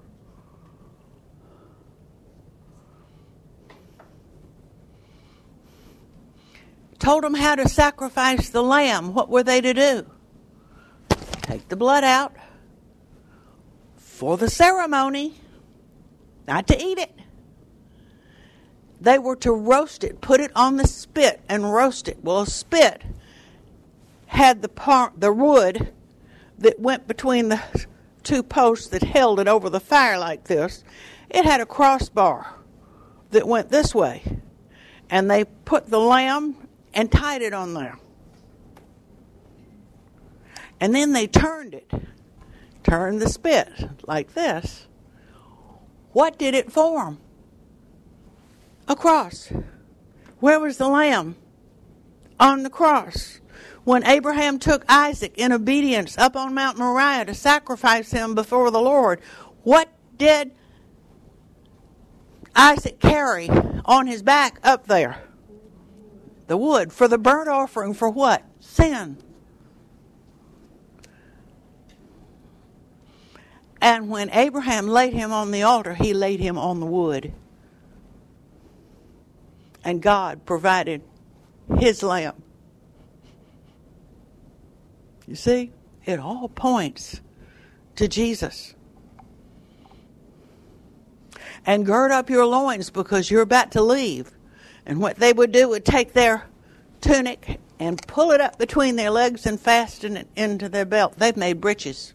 Told them how to sacrifice the lamb. What were they to do? Take the blood out for the ceremony, not to eat it. They were to roast it, put it on the spit and roast it. Well, a spit had the part, the wood that went between the two posts that held it over the fire like this. It had a crossbar that went this way. And they put the lamb and tied it on there. And then they turned it. Turned the spit like this. What did it form? A cross. Where was the lamb? On the cross. When Abraham took Isaac in obedience up on Mount Moriah to sacrifice him before the Lord, what did Isaac carry on his back up there? The wood. For the burnt offering for what? Sin. And when Abraham laid him on the altar, he laid him on the wood. And God provided his lamb. You see, it all points to Jesus. And gird up your loins because you're about to leave. And what they would do would take their tunic and pull it up between their legs and fasten it into their belt. They've made breeches.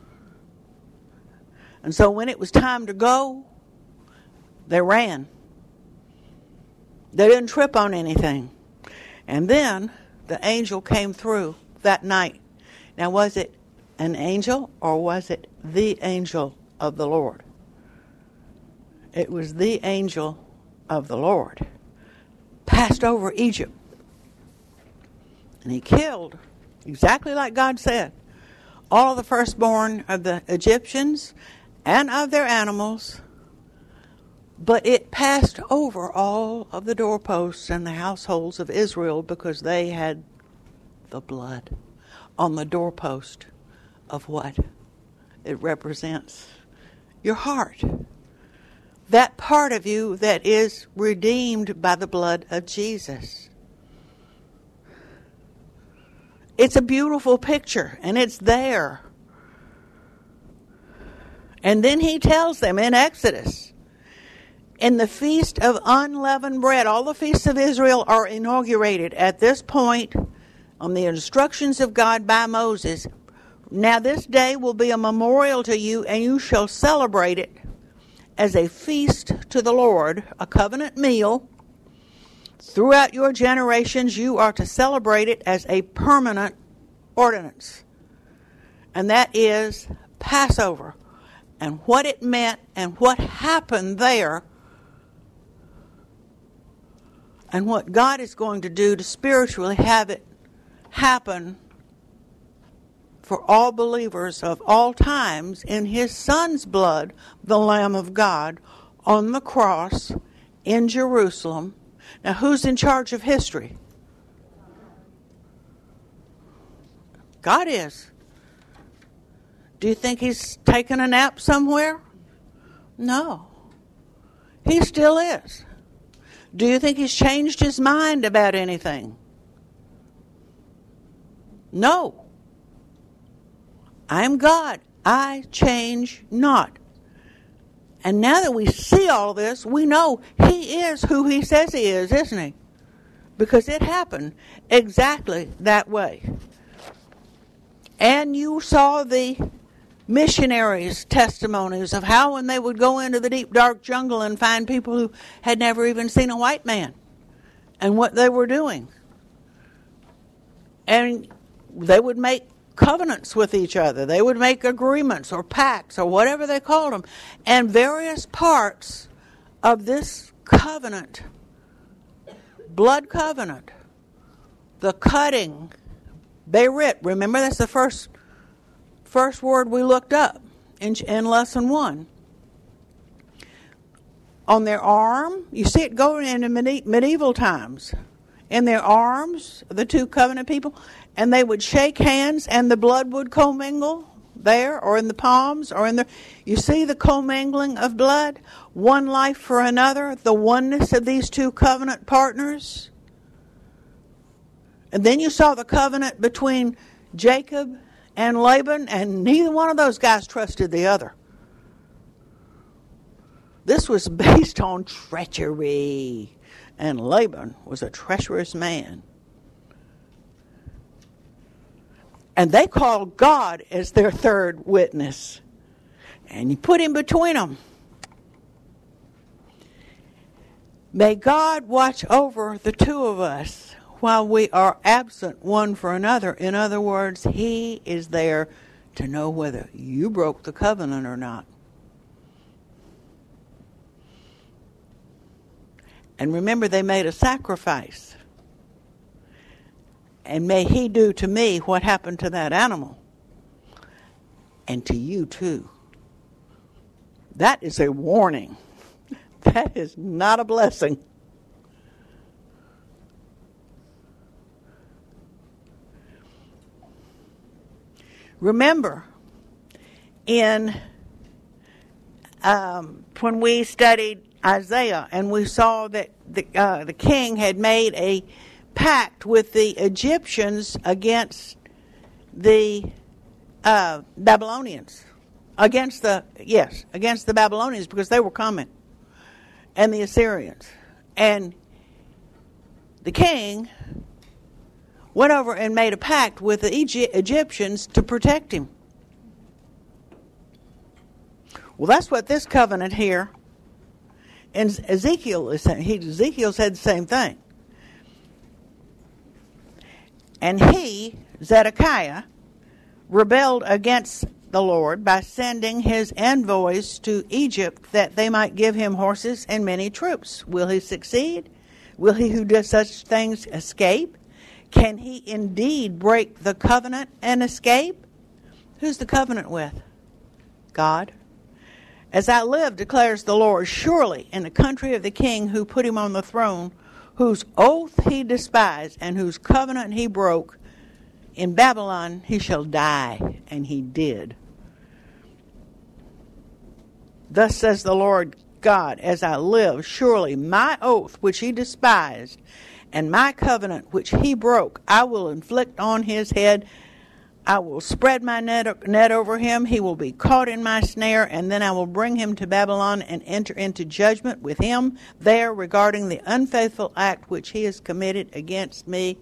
And so when it was time to go, they ran. They didn't trip on anything. And then the angel came through that night. Now, was it an angel or was it the angel of the Lord? It was the angel of the Lord. Passed over Egypt. And he killed, exactly like God said, all of the firstborn of the Egyptians and of their animals. But it passed over all of the doorposts and the households of Israel because they had the blood on the doorpost of what? It represents your heart. That part of you that is redeemed by the blood of Jesus. It's a beautiful picture, and it's there. And then he tells them in Exodus, in the Feast of Unleavened Bread, all the feasts of Israel are inaugurated at this point on the instructions of God by Moses. Now this day will be a memorial to you, and you shall celebrate it as a feast to the Lord, a covenant meal. Throughout your generations, you are to celebrate it as a permanent ordinance. And that is Passover. And what it meant and what happened there and what God is going to do to spiritually have it happen for all believers of all times in his Son's blood, the Lamb of God, on the cross in Jerusalem. Now, who's in charge of history? God is. Do you think he's taken a nap somewhere? No. He still is. Do you think he's changed his mind about anything? No. I'm God. I change not. And now that we see all this, we know he is who he says he is, isn't he? Because it happened exactly that way. And you saw the missionaries' testimonies of how when they would go into the deep, dark jungle and find people who had never even seen a white man and what they were doing. And they would make covenants with each other. They would make agreements or pacts or whatever they called them. And various parts of this covenant, blood covenant, the cutting, Berit, remember that's the first first word we looked up in, in lesson one. On their arm, you see it going into medieval times. In their arms, the two covenant people, and they would shake hands and the blood would commingle there or in the palms or in the... You see the commingling of blood? One life for another, the oneness of these two covenant partners. And then you saw the covenant between Jacob and Laban, and neither one of those guys trusted the other. This was based on treachery, and Laban was a treacherous man. And they called God as their third witness. And you put him between them. May God watch over the two of us while we are absent one for another. In other words, he is there to know whether you broke the covenant or not. And remember, they made a sacrifice. And may he do to me what happened to that animal. And to you too. That is a warning. That is not a blessing. Remember, in um, when we studied Isaiah and we saw that the, uh, the king had made a pact with the Egyptians against the uh, Babylonians, against the yes, against the Babylonians because they were coming, and the Assyrians, and the king went over and made a pact with the Egy- Egyptians to protect him. Well, that's what this covenant here in Ezekiel is saying. He, Ezekiel said the same thing. And he, Zedekiah, rebelled against the Lord by sending his envoys to Egypt that they might give him horses and many troops. Will he succeed? Will he who does such things escape? Can he indeed break the covenant and escape? Who's the covenant with? God. As I live, declares the Lord, surely in the country of the king who put him on the throne, whose oath he despised and whose covenant he broke, in Babylon he shall die. And he did. Thus says the Lord God, as I live, surely my oath which he despised and my covenant which he broke, I will inflict on his head. I will spread my net, net over him. He will be caught in my snare, and then I will bring him to Babylon and enter into judgment with him there regarding the unfaithful act which he has committed against me.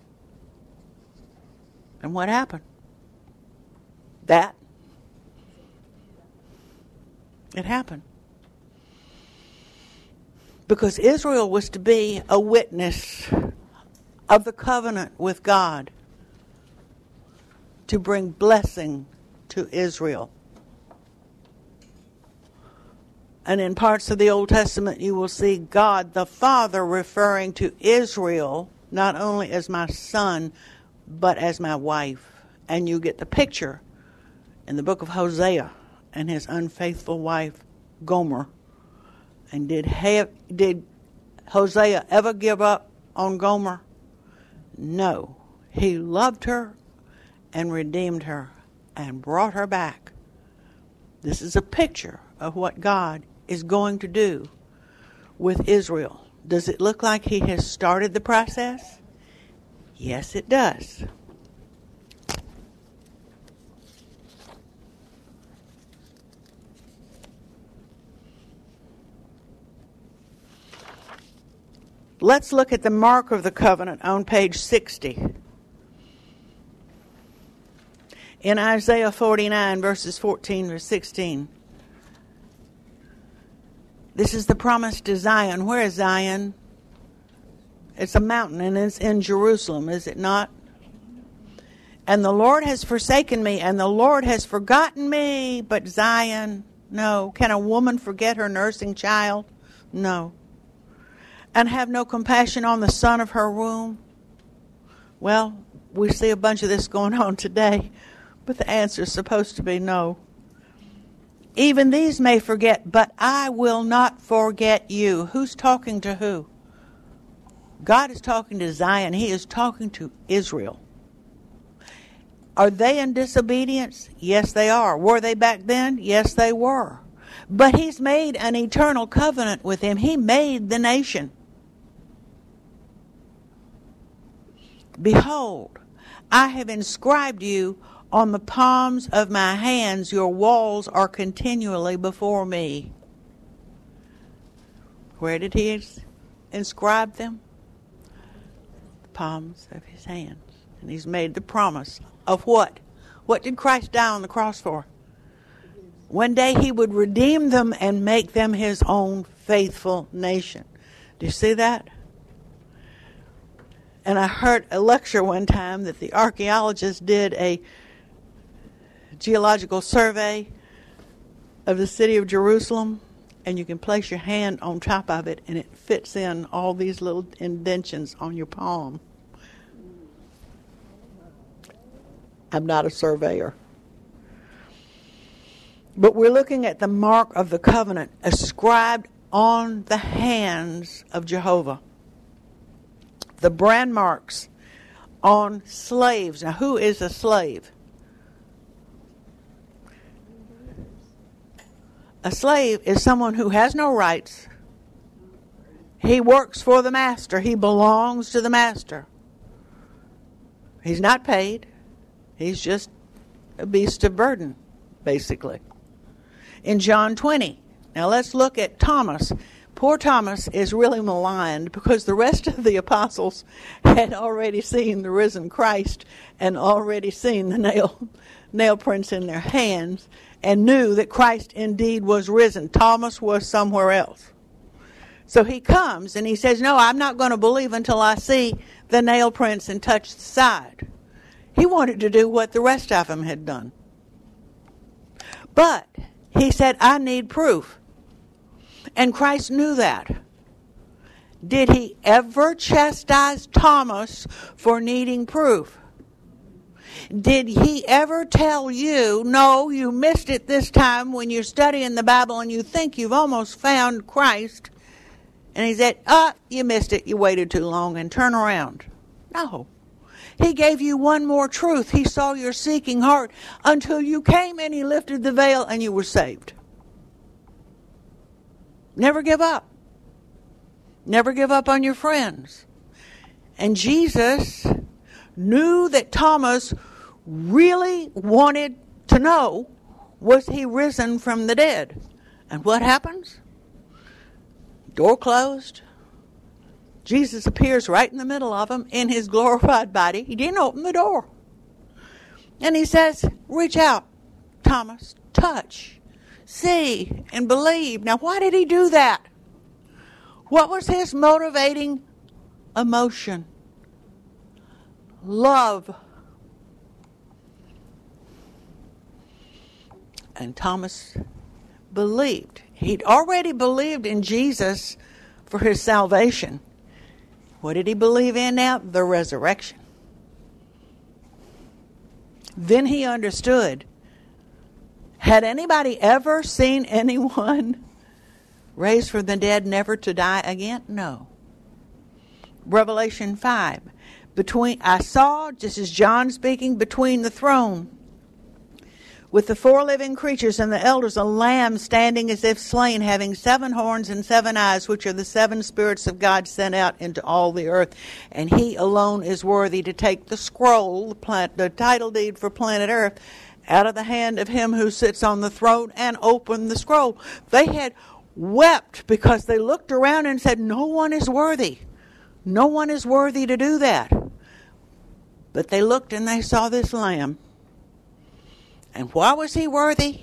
And what happened? That. It happened. Because Israel was to be a witness of the covenant with God, to bring blessing to Israel. And in parts of the Old Testament you will see God the Father referring to Israel not only as my son but as my wife. And you get the picture in the book of Hosea and his unfaithful wife Gomer. And did have, did Hosea ever give up on Gomer? No. He loved her and redeemed her and brought her back. This is a picture of what God is going to do with Israel. Does it look like he has started the process? Yes, it does. Let's look at the mark of the covenant on page sixty. In Isaiah forty-nine, verses fourteen to sixteen. This is the promise to Zion. Where is Zion? It's a mountain, and it's in Jerusalem, is it not? And the Lord has forsaken me, and the Lord has forgotten me, but Zion, no. Can a woman forget her nursing child? No. And have no compassion on the son of her womb? Well, we see a bunch of this going on today, but the answer is supposed to be no. Even these may forget, but I will not forget you. Who's talking to who? God is talking to Zion. He is talking to Israel. Are they in disobedience? Yes, they are. Were they back then? Yes, they were. But he's made an eternal covenant with them. He made the nation. Behold, I have inscribed you on the palms of my hands. Your walls are continually before me. Where did he inscribe them? The palms of his hands. And he's made the promise of what? What did Christ die on the cross for? One day he would redeem them and make them his own faithful nation. Do you see that? And I heard a lecture one time that the archaeologists did a geological survey of the city of Jerusalem, and you can place your hand on top of it and it fits in all these little indentions on your palm. I'm not a surveyor. But we're looking at the mark of the covenant ascribed on the hands of Jehovah. The brand marks on slaves. Now, who is a slave? A slave is someone who has no rights. He works for the master. He belongs to the master. He's not paid. He's just a beast of burden, basically. In John twenty, now let's look at Thomas. Poor Thomas is really maligned because the rest of the apostles had already seen the risen Christ and already seen the nail, nail prints in their hands and knew that Christ indeed was risen. Thomas was somewhere else. So he comes and he says, no, I'm not going to believe until I see the nail prints and touch the side. He wanted to do what the rest of them had done. But he said, I need proof. And Christ knew that. Did he ever chastise Thomas for needing proof? Did he ever tell you, no, you missed it this time when you're studying the Bible and you think you've almost found Christ? And he said, ah, you missed it, you waited too long, and turn around. No. He gave you one more truth. He saw your seeking heart until you came and he lifted the veil and you were saved. Never give up. Never give up on your friends. And Jesus knew that Thomas really wanted to know, was he risen from the dead? And what happens? Door closed. Jesus appears right in the middle of them in his glorified body. He didn't open the door. And he says, reach out, Thomas, touch, see, and believe. Now, why did he do that? What was his motivating emotion? Love. And Thomas believed. He'd already believed in Jesus for his salvation. What did he believe in now? The resurrection. Then he understood. Had anybody ever seen anyone raised from the dead never to die again? No. Revelation five. Between I saw, this is John speaking, between the throne with the four living creatures and the elders, a lamb standing as if slain, having seven horns and seven eyes, which are the seven spirits of God sent out into all the earth. And he alone is worthy to take the scroll, the, plant, the title deed for planet Earth, out of the hand of him who sits on the throne and open the scroll. They had wept because they looked around and said, no one is worthy. No one is worthy to do that. But they looked and they saw this lamb. And why was he worthy?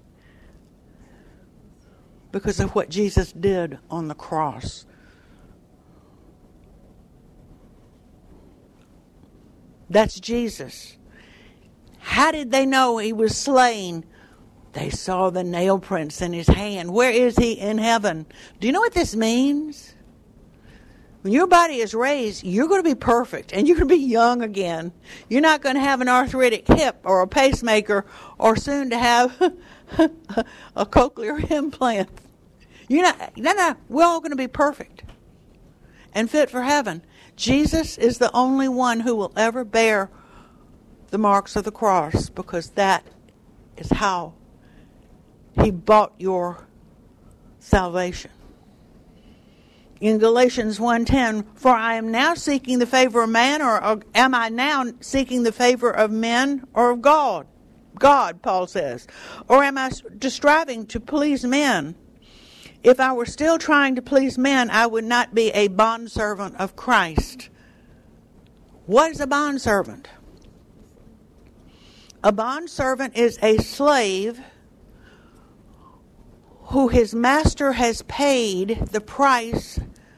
Because of what Jesus did on the cross. That's Jesus. How did they know he was slain? They saw the nail prints in his hand. Where is he? In heaven. Do you know what this means? When your body is raised, you're going to be perfect and you're going to be young again. You're not going to have an arthritic hip or a pacemaker or soon to have a cochlear implant. You're not, no, no, we're all going to be perfect and fit for heaven. Jesus is the only one who will ever bear the marks of the cross, because that is how he bought your salvation. In Galatians one ten, for I am now seeking the favor of man, or, or am I now seeking the favor of men or of God? God, Paul says. Or am I just striving to please men? If I were still trying to please men, I would not be a bondservant of Christ. What is a bondservant? A bondservant is a slave who his master has paid the price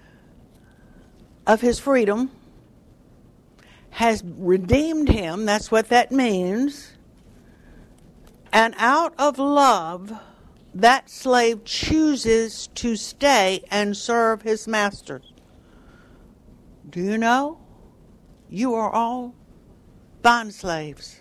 of his freedom, has redeemed him, that's what that means, and out of love, that slave chooses to stay and serve his master. Do you know? You are all bond slaves.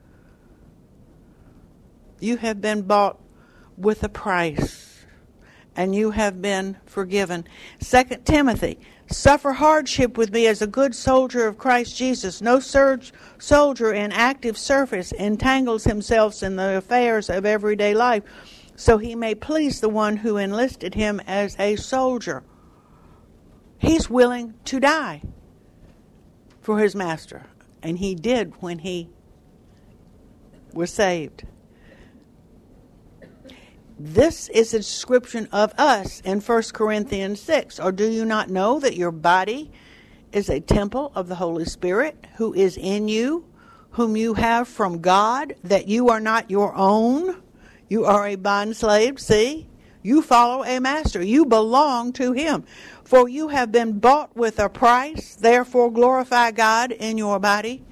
You have been bought with a price, and you have been forgiven. Second Timothy, suffer hardship with me as a good soldier of Christ Jesus. No surge, soldier in active service entangles himself in the affairs of everyday life, so he may please the one who enlisted him as a soldier. He's willing to die for his master, and he did when he was saved. This is a description of us in First Corinthians six. Or do you not know that your body is a temple of the Holy Spirit who is in you, whom you have from God, that you are not your own? You are a bondslave, see? You follow a master. You belong to him. For you have been bought with a price. Therefore glorify God in your body.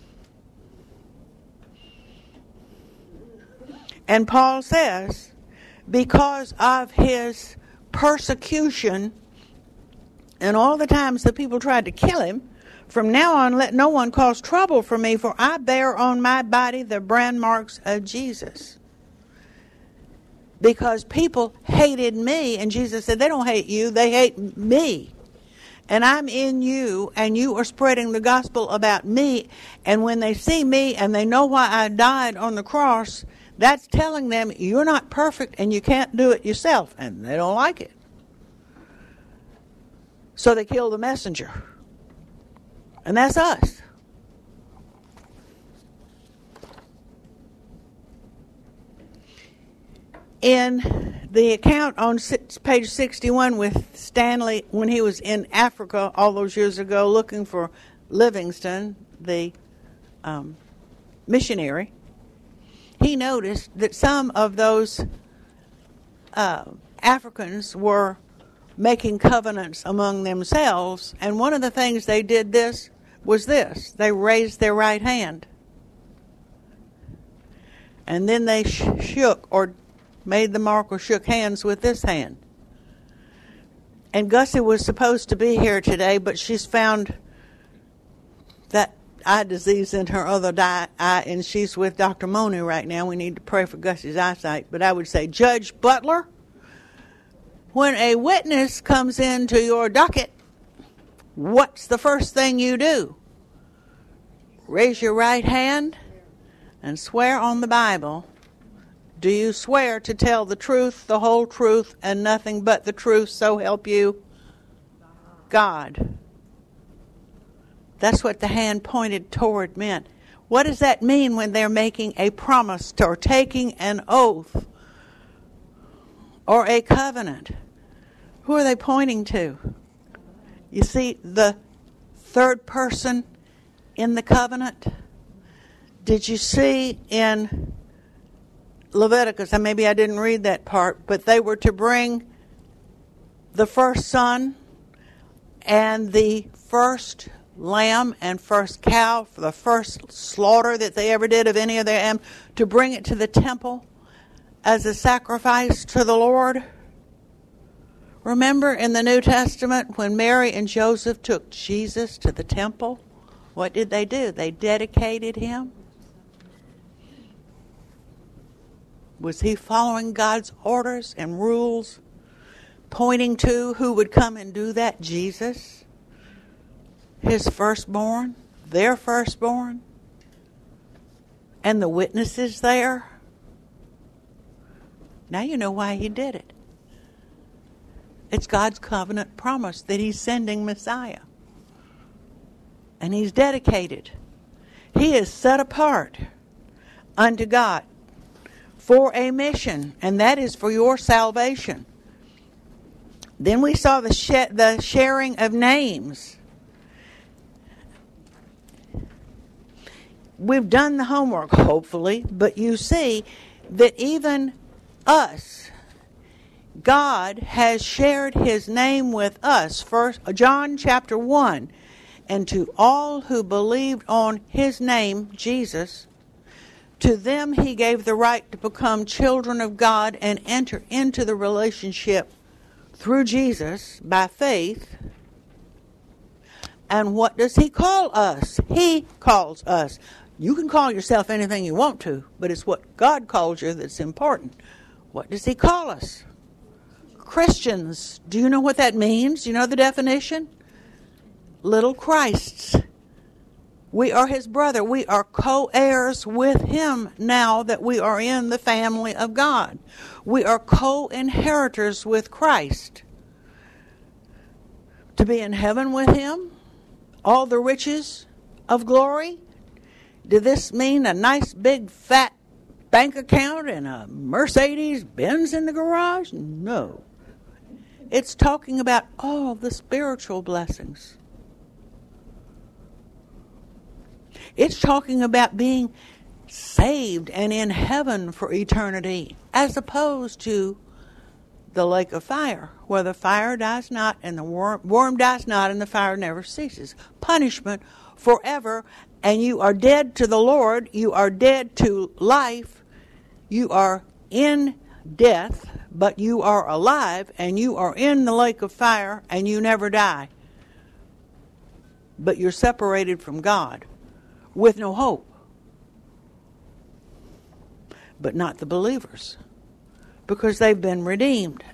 And Paul says, because of his persecution and all the times that people tried to kill him, from now on let no one cause trouble for me, for I bear on my body the brand marks of Jesus. Because people hated me, and Jesus said, they don't hate you, they hate me. And I'm in you, and you are spreading the gospel about me. And when they see me and they know why I died on the cross, that's telling them you're not perfect and you can't do it yourself. And they don't like it. So they kill the messenger. And that's us. In the account on page sixty-one with Stanley, when he was in Africa all those years ago looking for Livingstone, the um, missionary, he noticed that some of those uh, Africans were making covenants among themselves, and one of the things they did this was this. They raised their right hand. And then they sh- shook or made the mark or shook hands with this hand. And Gussie was supposed to be here today, but she's found that eye disease in her other eye, and she's with Doctor Moni right now. We need to pray for Gussie's eyesight. But I would say, Judge Butler, when a witness comes into your docket, what's the first thing you do? Raise your right hand and swear on the Bible Do you swear to tell the truth, the whole truth, and nothing but the truth, so help you God? That's what the hand pointed toward meant. What does that mean when they're making a promise or taking an oath or a covenant? Who are they pointing to? You see the third person in the covenant? Did you see in Leviticus, and maybe I didn't read that part, but they were to bring the first son and the first lamb and first cow for the first slaughter that they ever did of any of their animals, to bring it to the temple as a sacrifice to the Lord. Remember in the New Testament when Mary and Joseph took Jesus to the temple, what did they do? They dedicated him. Was he following God's orders and rules, pointing to who would come and do that? Jesus. His firstborn, their firstborn, and the witnesses there. Now you know why he did it. It's God's covenant promise that he's sending Messiah. And he's dedicated. He is set apart unto God for a mission, and that is for your salvation. Then we saw the sh- the sharing of names. We've done the homework, hopefully, but you see that even us, God has shared his name with us. First, John chapter one, and to all who believed on his name, Jesus, to them he gave the right to become children of God and enter into the relationship through Jesus by faith. And what does he call us? He calls us. You can call yourself anything you want to, but it's what God calls you that's important. What does he call us? Christians. Do you know what that means? Do you know the definition? Little Christs. We are his brother. We are co-heirs with him now that we are in the family of God. We are co-inheritors with Christ. To be in heaven with him, all the riches of glory. Did this mean a nice big fat bank account and a Mercedes Benz in the garage? No. It's talking about all the spiritual blessings. It's talking about being saved and in heaven for eternity, as opposed to the lake of fire, where the fire dies not and the worm, worm dies not and the fire never ceases. Punishment forever. And you are dead to the Lord, you are dead to life, you are in death, but you are alive, and you are in the lake of fire, and you never die. But you're separated from God with no hope. But not the believers, because they've been redeemed.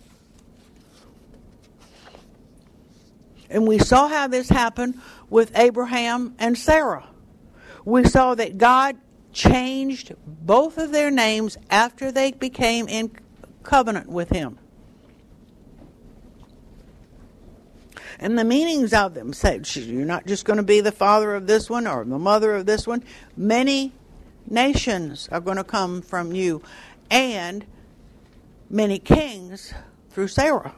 And we saw how this happened with Abraham and Sarah. We saw that God changed both of their names after they became in covenant with him. And the meanings of them say, you're not just going to be the father of this one or the mother of this one. Many nations are going to come from you, and many kings through Sarah.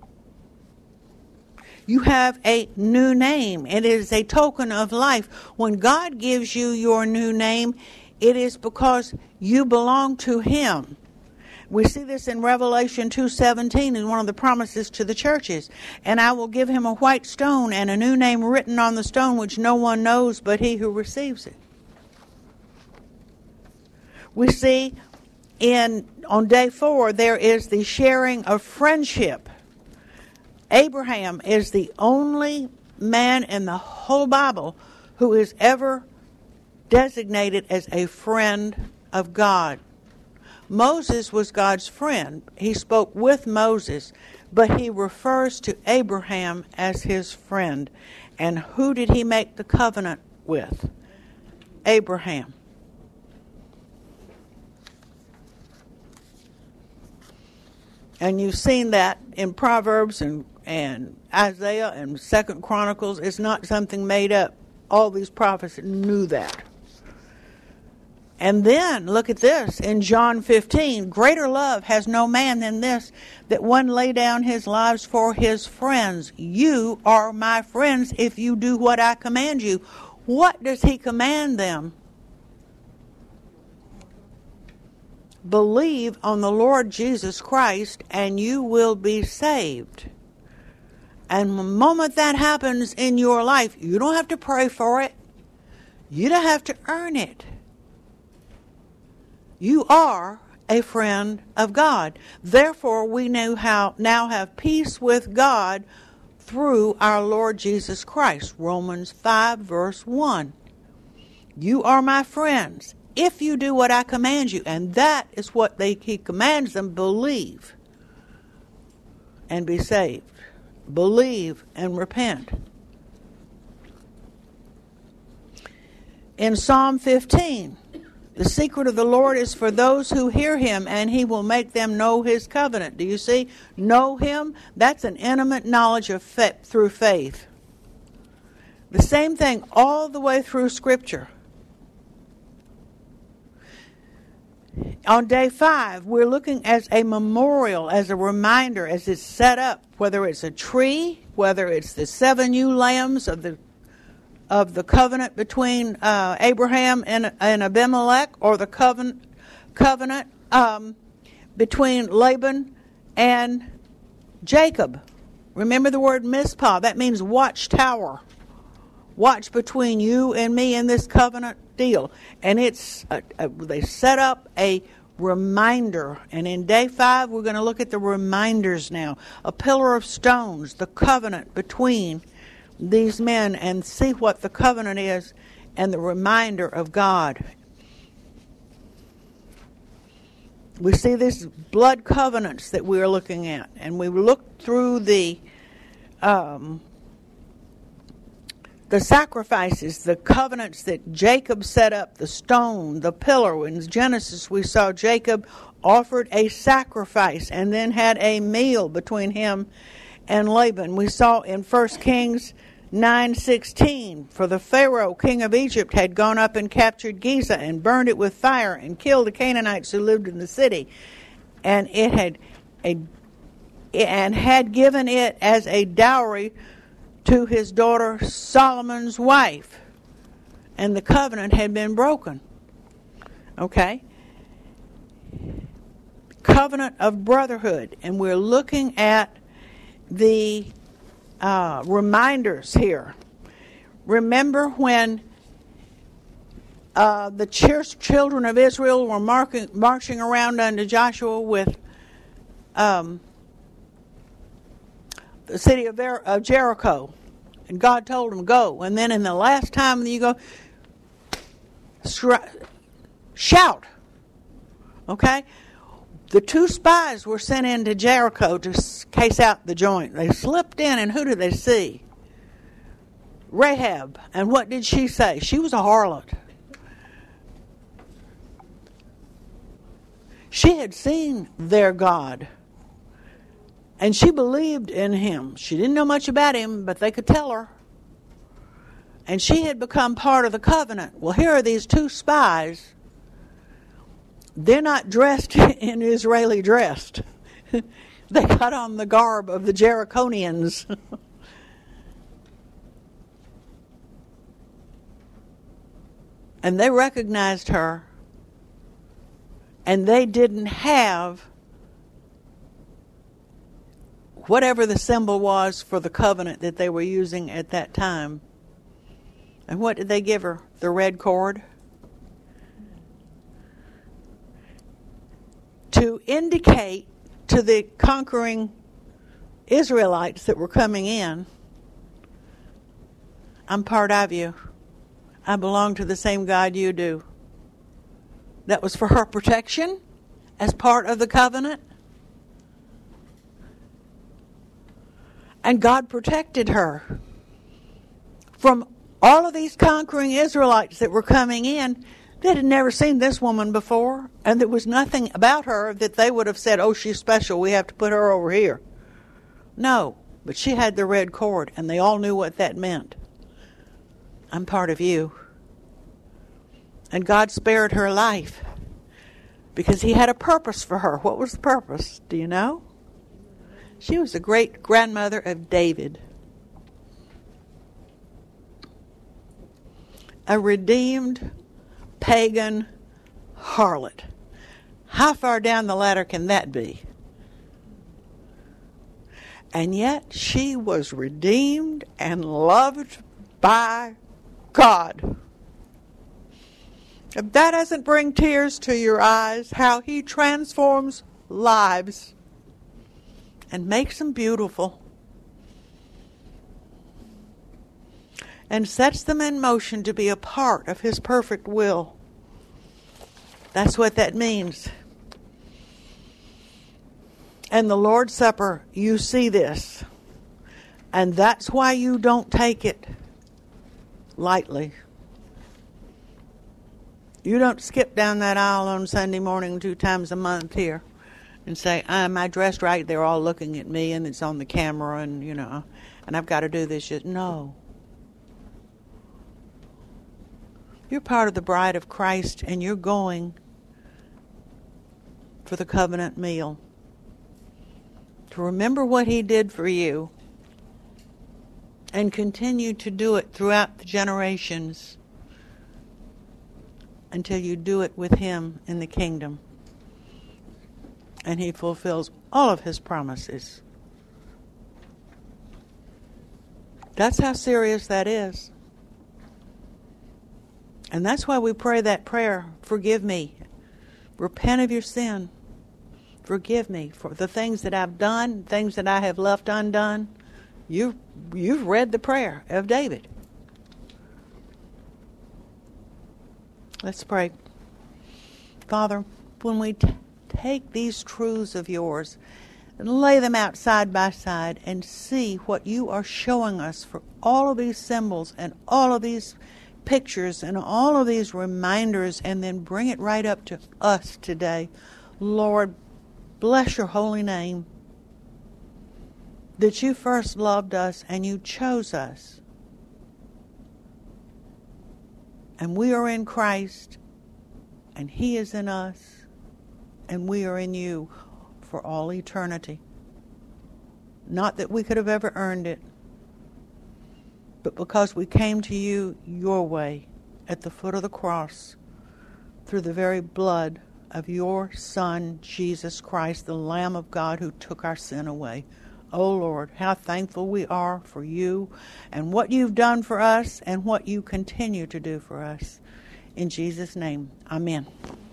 You have a new name. It is a token of life. When God gives you your new name, it is because you belong to him. We see this in Revelation two seventeen in one of the promises to the churches. And I will give him a white stone and a new name written on the stone, which no one knows but he who receives it. We see in on day four there is the sharing of friendship. Abraham is the only man in the whole Bible who is ever designated as a friend of God. Moses was God's friend. He spoke with Moses, but he refers to Abraham as his friend. And who did he make the covenant with? Abraham. And you've seen that in Proverbs and, and Isaiah and Second Chronicles. It's not something made up. All these prophets knew that. And then, look at this, in John fifteen, greater love has no man than this, that one lay down his lives for his friends. You are my friends if you do what I command you. What does he command them? Believe on the Lord Jesus Christ and you will be saved. And the moment that happens in your life, you don't have to pray for it. You don't have to earn it. You are a friend of God. Therefore, we know how now have peace with God through our Lord Jesus Christ. Romans five, verse one. You are my friends if you do what I command you. And that is what they, he commands them. Believe and be saved. Believe and repent. In Psalm fifteen, the secret of the Lord is for those who hear him, and he will make them know his covenant. Do you see? Know him? That's an intimate knowledge of faith, through faith. The same thing all the way through Scripture. On day five, we're looking as a memorial, as a reminder, as it's set up, whether it's a tree, whether it's the seven ewe lambs of the of the covenant between uh, Abraham and, and Abimelech, or the covenant covenant um, between Laban and Jacob. Remember the word Mizpah. That means watchtower. Watch between you and me in this covenant deal. And it's a, a, they set up a reminder. And in day five, we're going to look at the reminders now. A pillar of stones, the covenant between these men, and see what the covenant is and the reminder of God. We see these blood covenants that we are looking at, and we look through the um, the sacrifices, the covenants that Jacob set up, the stone, the pillar. In Genesis, we saw Jacob offered a sacrifice and then had a meal between him and Laban. We saw in First Kings nine sixteen, for the Pharaoh, king of Egypt, had gone up and captured Giza and burned it with fire and killed the Canaanites who lived in the city, and it had a and had given it as a dowry to his daughter Solomon's wife, and the covenant had been broken. Okay, covenant of brotherhood, and we're looking at the Uh, reminders here. Remember when uh, the ch- children of Israel were marking, marching around unto Joshua with um, the city of, Ver- of Jericho, and God told them go. And then in the last time you go, stri- shout. Okay. The two spies were sent into Jericho to case out the joint. They slipped in, and who did they see? Rahab. And what did she say? She was a harlot. She had seen their God, and she believed in him. She didn't know much about him, but they could tell her. And she had become part of the covenant. Well, here are these two spies. They're not dressed in Israeli dress. They got on the garb of the Jerichonians. And they recognized her. And they didn't have whatever the symbol was for the covenant that they were using at that time. And what did they give her? The red cord? To indicate to the conquering Israelites that were coming in, I'm part of you. I belong to the same God you do. That was for her protection as part of the covenant. And God protected her from all of these conquering Israelites that were coming in. They had never seen this woman before, and there was nothing about her that they would have said, oh, she's special, we have to put her over here. No, but she had the red cord, and they all knew what that meant. I'm part of you. And God spared her life because he had a purpose for her. What was the purpose? Do you know? She was the great-grandmother of David. A redeemed pagan harlot. How far down the ladder can that be? And yet she was redeemed and loved by God. If that doesn't bring tears to your eyes, how he transforms lives and makes them beautiful and sets them in motion to be a part of his perfect will. That's what that means. And the Lord's Supper, you see this. And that's why you don't take it lightly. You don't skip down that aisle on Sunday morning two times a month here and say, am I dressed right? They're all looking at me and it's on the camera and, you know, and I've got to do this. No. You're part of the bride of Christ and you're going for the covenant meal. To remember what he did for you and continue to do it throughout the generations until you do it with him in the kingdom. And he fulfills all of his promises. That's how serious that is. And that's why we pray that prayer, forgive me. Repent of your sin. Forgive me for the things that I've done, things that I have left undone. You, you've read the prayer of David. Let's pray. Father, when we t- take these truths of yours and lay them out side by side and see what you are showing us for all of these symbols and all of these pictures and all of these reminders, and then bring it right up to us today. Lord, bless your holy name that you first loved us and you chose us. And we are in Christ and he is in us and we are in you for all eternity. Not that we could have ever earned it, but because we came to you your way at the foot of the cross through the very blood of your Son, Jesus Christ, the Lamb of God who took our sin away. Oh Lord, how thankful we are for you and what you've done for us and what you continue to do for us. In Jesus' name, amen.